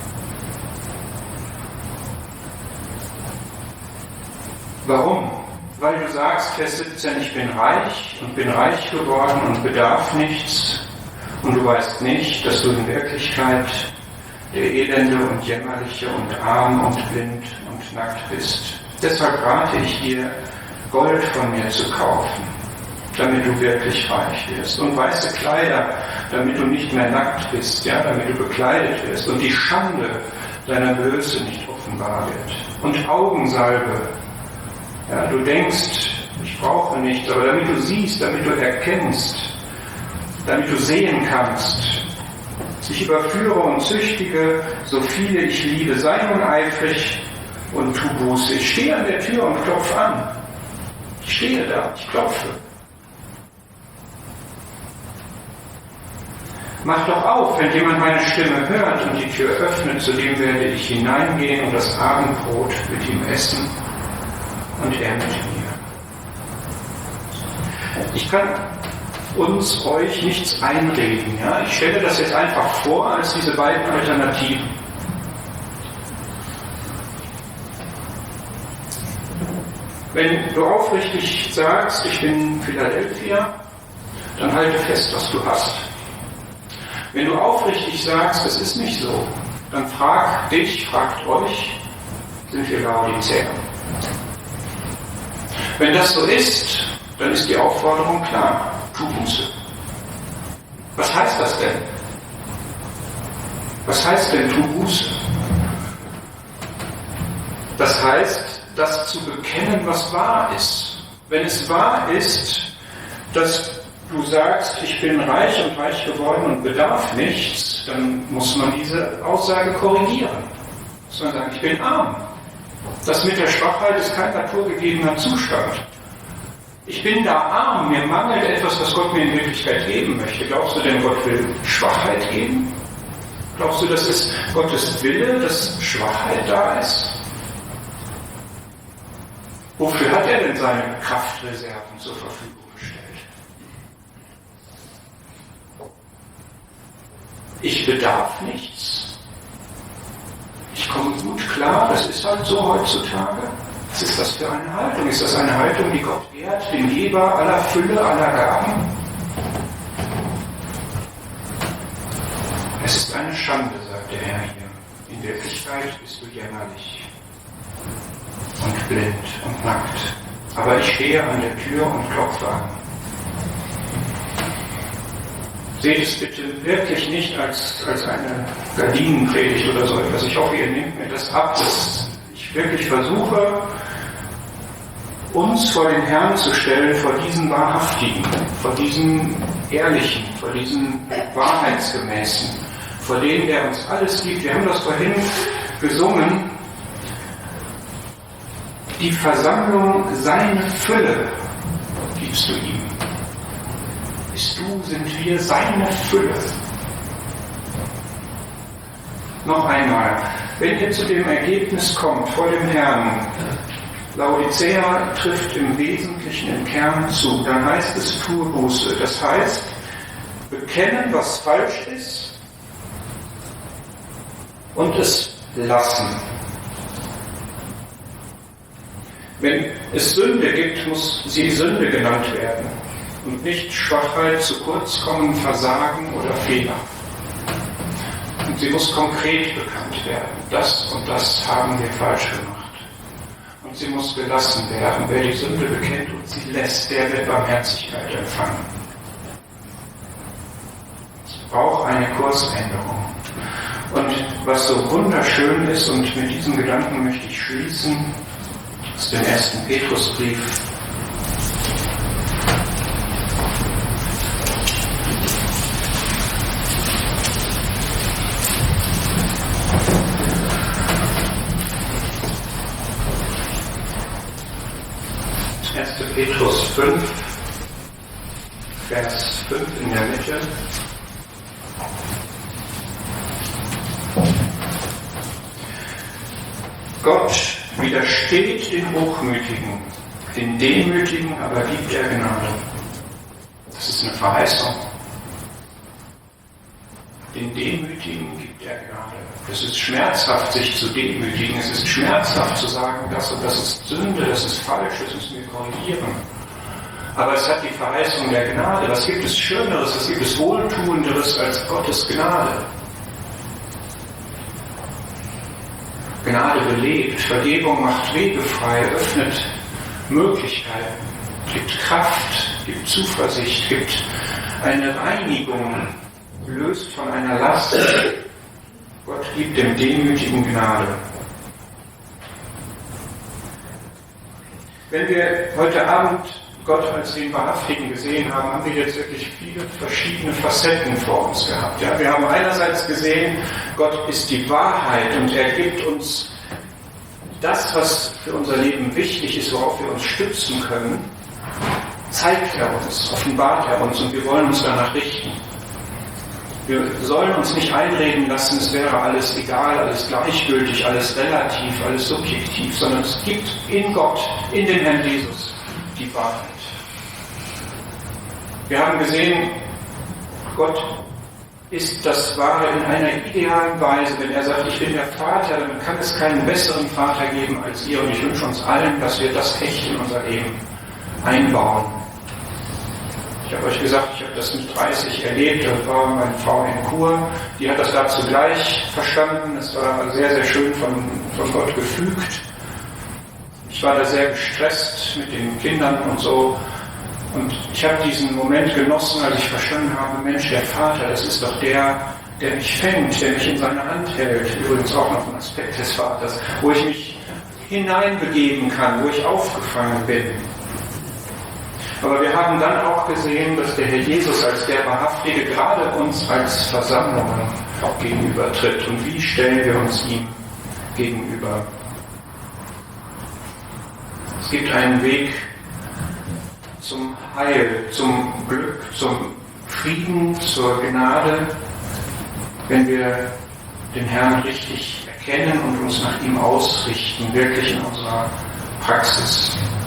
Warum? weil du sagst, Vers siebzehn, ich bin reich und bin reich geworden und bedarf nichts, und du weißt nicht, dass du in Wirklichkeit der Elende und Jämmerliche und arm und blind und nackt bist. Deshalb rate ich dir, Gold von mir zu kaufen, damit du wirklich reich wirst, und weiße Kleider, damit du nicht mehr nackt bist, ja, damit du bekleidet wirst und die Schande deiner Böse nicht offenbar wird. Und Augensalbe, ja, du denkst, ich brauche nichts, aber damit du siehst, damit du erkennst, damit du sehen kannst. Ich überführe und züchtige, so viele ich liebe, sei nun eifrig und tu Buße. Ich stehe an der Tür und klopfe an. Ich stehe da, ich klopfe. Mach doch auf, wenn jemand meine Stimme hört und die Tür öffnet, zu dem werde ich hineingehen und das Abendbrot mit ihm essen und er mit mir. Ich kann uns, euch nichts einreden. Ja? Ich stelle das jetzt einfach vor als diese beiden Alternativen. Wenn du aufrichtig sagst, ich bin Philadelphia, dann halte fest, was du hast. Wenn du aufrichtig sagst, es ist nicht so, dann frag dich, fragt euch, sind wir Laodicea? Wenn das so ist, dann ist die Aufforderung klar, tu Buße. Was heißt das denn? Was heißt denn tu Buße? Das heißt, das zu bekennen, was wahr ist. Wenn es wahr ist, dass du sagst, ich bin reich und reich geworden und bedarf nichts, dann muss man diese Aussage korrigieren. Muss man sagen, ich bin arm. Das mit der Schwachheit ist kein naturgegebener Zustand. Ich bin da arm, mir mangelt etwas, was Gott mir in Wirklichkeit geben möchte. Glaubst du denn, Gott will Schwachheit geben? Glaubst du, dass es Gottes Wille, dass Schwachheit da ist? Wofür hat er denn seine Kraftreserven zur Verfügung gestellt? Ich bedarf nichts. Ich komme gut klar, das ist halt so heutzutage. Was ist das für eine Haltung? Ist das eine Haltung, die Gott ehrt, den Geber aller Fülle, aller Gaben? Es ist eine Schande, sagt der Herr hier. In Wirklichkeit bist du jämmerlich und blind und nackt. Aber ich stehe an der Tür und klopfe an. Seht es bitte wirklich nicht als, als eine Gardinenpredigt oder so etwas. Ich hoffe, ihr nehmt mir das ab, dass ich wirklich versuche, uns vor den Herrn zu stellen, vor diesen Wahrhaftigen, vor diesen Ehrlichen, vor diesen Wahrheitsgemäßen, vor denen, der uns alles gibt. Wir haben das vorhin gesungen. Die Versammlung, seine Fülle gibst du ihm. Bist du, sind wir seine Fülle. Noch einmal, wenn ihr zu dem Ergebnis kommt, vor dem Herrn, Laodicea trifft im Wesentlichen im Kern zu, dann heißt es, tue Buße. Das heißt, bekennen, was falsch ist und es lassen. Wenn es Sünde gibt, muss sie Sünde genannt werden und nicht Schwachheit, zu kurz kommen, Versagen oder Fehler. Und sie muss konkret bekannt werden. Das und das haben wir falsch gemacht. Und sie muss gelassen werden. Wer die Sünde bekennt und sie lässt, der wird Barmherzigkeit empfangen. Es braucht eine Kursänderung. Und was so wunderschön ist, und mit diesem Gedanken möchte ich schließen, aus dem ersten Petrusbrief. erster Petrus fünf, Vers fünf in der Mitte. Gott widersteht den Hochmütigen, den Demütigen aber gibt er Gnade. Das ist eine Verheißung. Den Demütigen gibt er Gnade. Es ist schmerzhaft, sich zu demütigen. Es ist schmerzhaft zu sagen, das und das ist Sünde, das ist falsch, das müssen wir korrigieren. Aber es hat die Verheißung der Gnade. Was gibt es Schöneres, was gibt es Wohltuenderes als Gottes Gnade? Gnade belebt, Vergebung macht Wege frei, öffnet Möglichkeiten, gibt Kraft, gibt Zuversicht, gibt eine Reinigung, löst von einer Last. Gott gibt dem Demütigen Gnade. Wenn wir heute Abend Gott als den Wahrhaftigen gesehen haben, haben wir jetzt wirklich viele verschiedene Facetten vor uns gehabt. Ja, wir haben einerseits gesehen, Gott ist die Wahrheit und er gibt uns das, was für unser Leben wichtig ist, worauf wir uns stützen können, zeigt er uns, offenbart er uns und wir wollen uns danach richten. Wir sollen uns nicht einreden lassen, es wäre alles egal, alles gleichgültig, alles relativ, alles subjektiv, sondern es gibt in Gott, in dem Herrn Jesus, die Wahrheit. Wir haben gesehen, Gott ist das Wahre in einer idealen Weise. Wenn er sagt, ich bin der Vater, dann kann es keinen besseren Vater geben als ihr. Und ich wünsche uns allen, dass wir das echt in unser Leben einbauen. Ich habe euch gesagt, ich habe das mit dreißig erlebt. Da war meine Frau in Chur. Die hat das dazu gleich verstanden. Es war sehr, sehr schön von, von Gott gefügt. Ich war da sehr gestresst mit den Kindern und so. Und ich habe diesen Moment genossen, als ich verstanden habe, Mensch, der Vater, das ist doch der, der mich fängt, der mich in seine Hand hält. Übrigens auch noch ein Aspekt des Vaters, wo ich mich hineinbegeben kann, wo ich aufgefangen bin. Aber wir haben dann auch gesehen, dass der Herr Jesus als der Wahrhaftige gerade uns als Versammlungen auch gegenübertritt. Und wie stellen wir uns ihm gegenüber? Es gibt einen Weg zum Heil, zum Glück, zum Frieden, zur Gnade, wenn wir den Herrn richtig erkennen und uns nach ihm ausrichten, wirklich in unserer Praxis.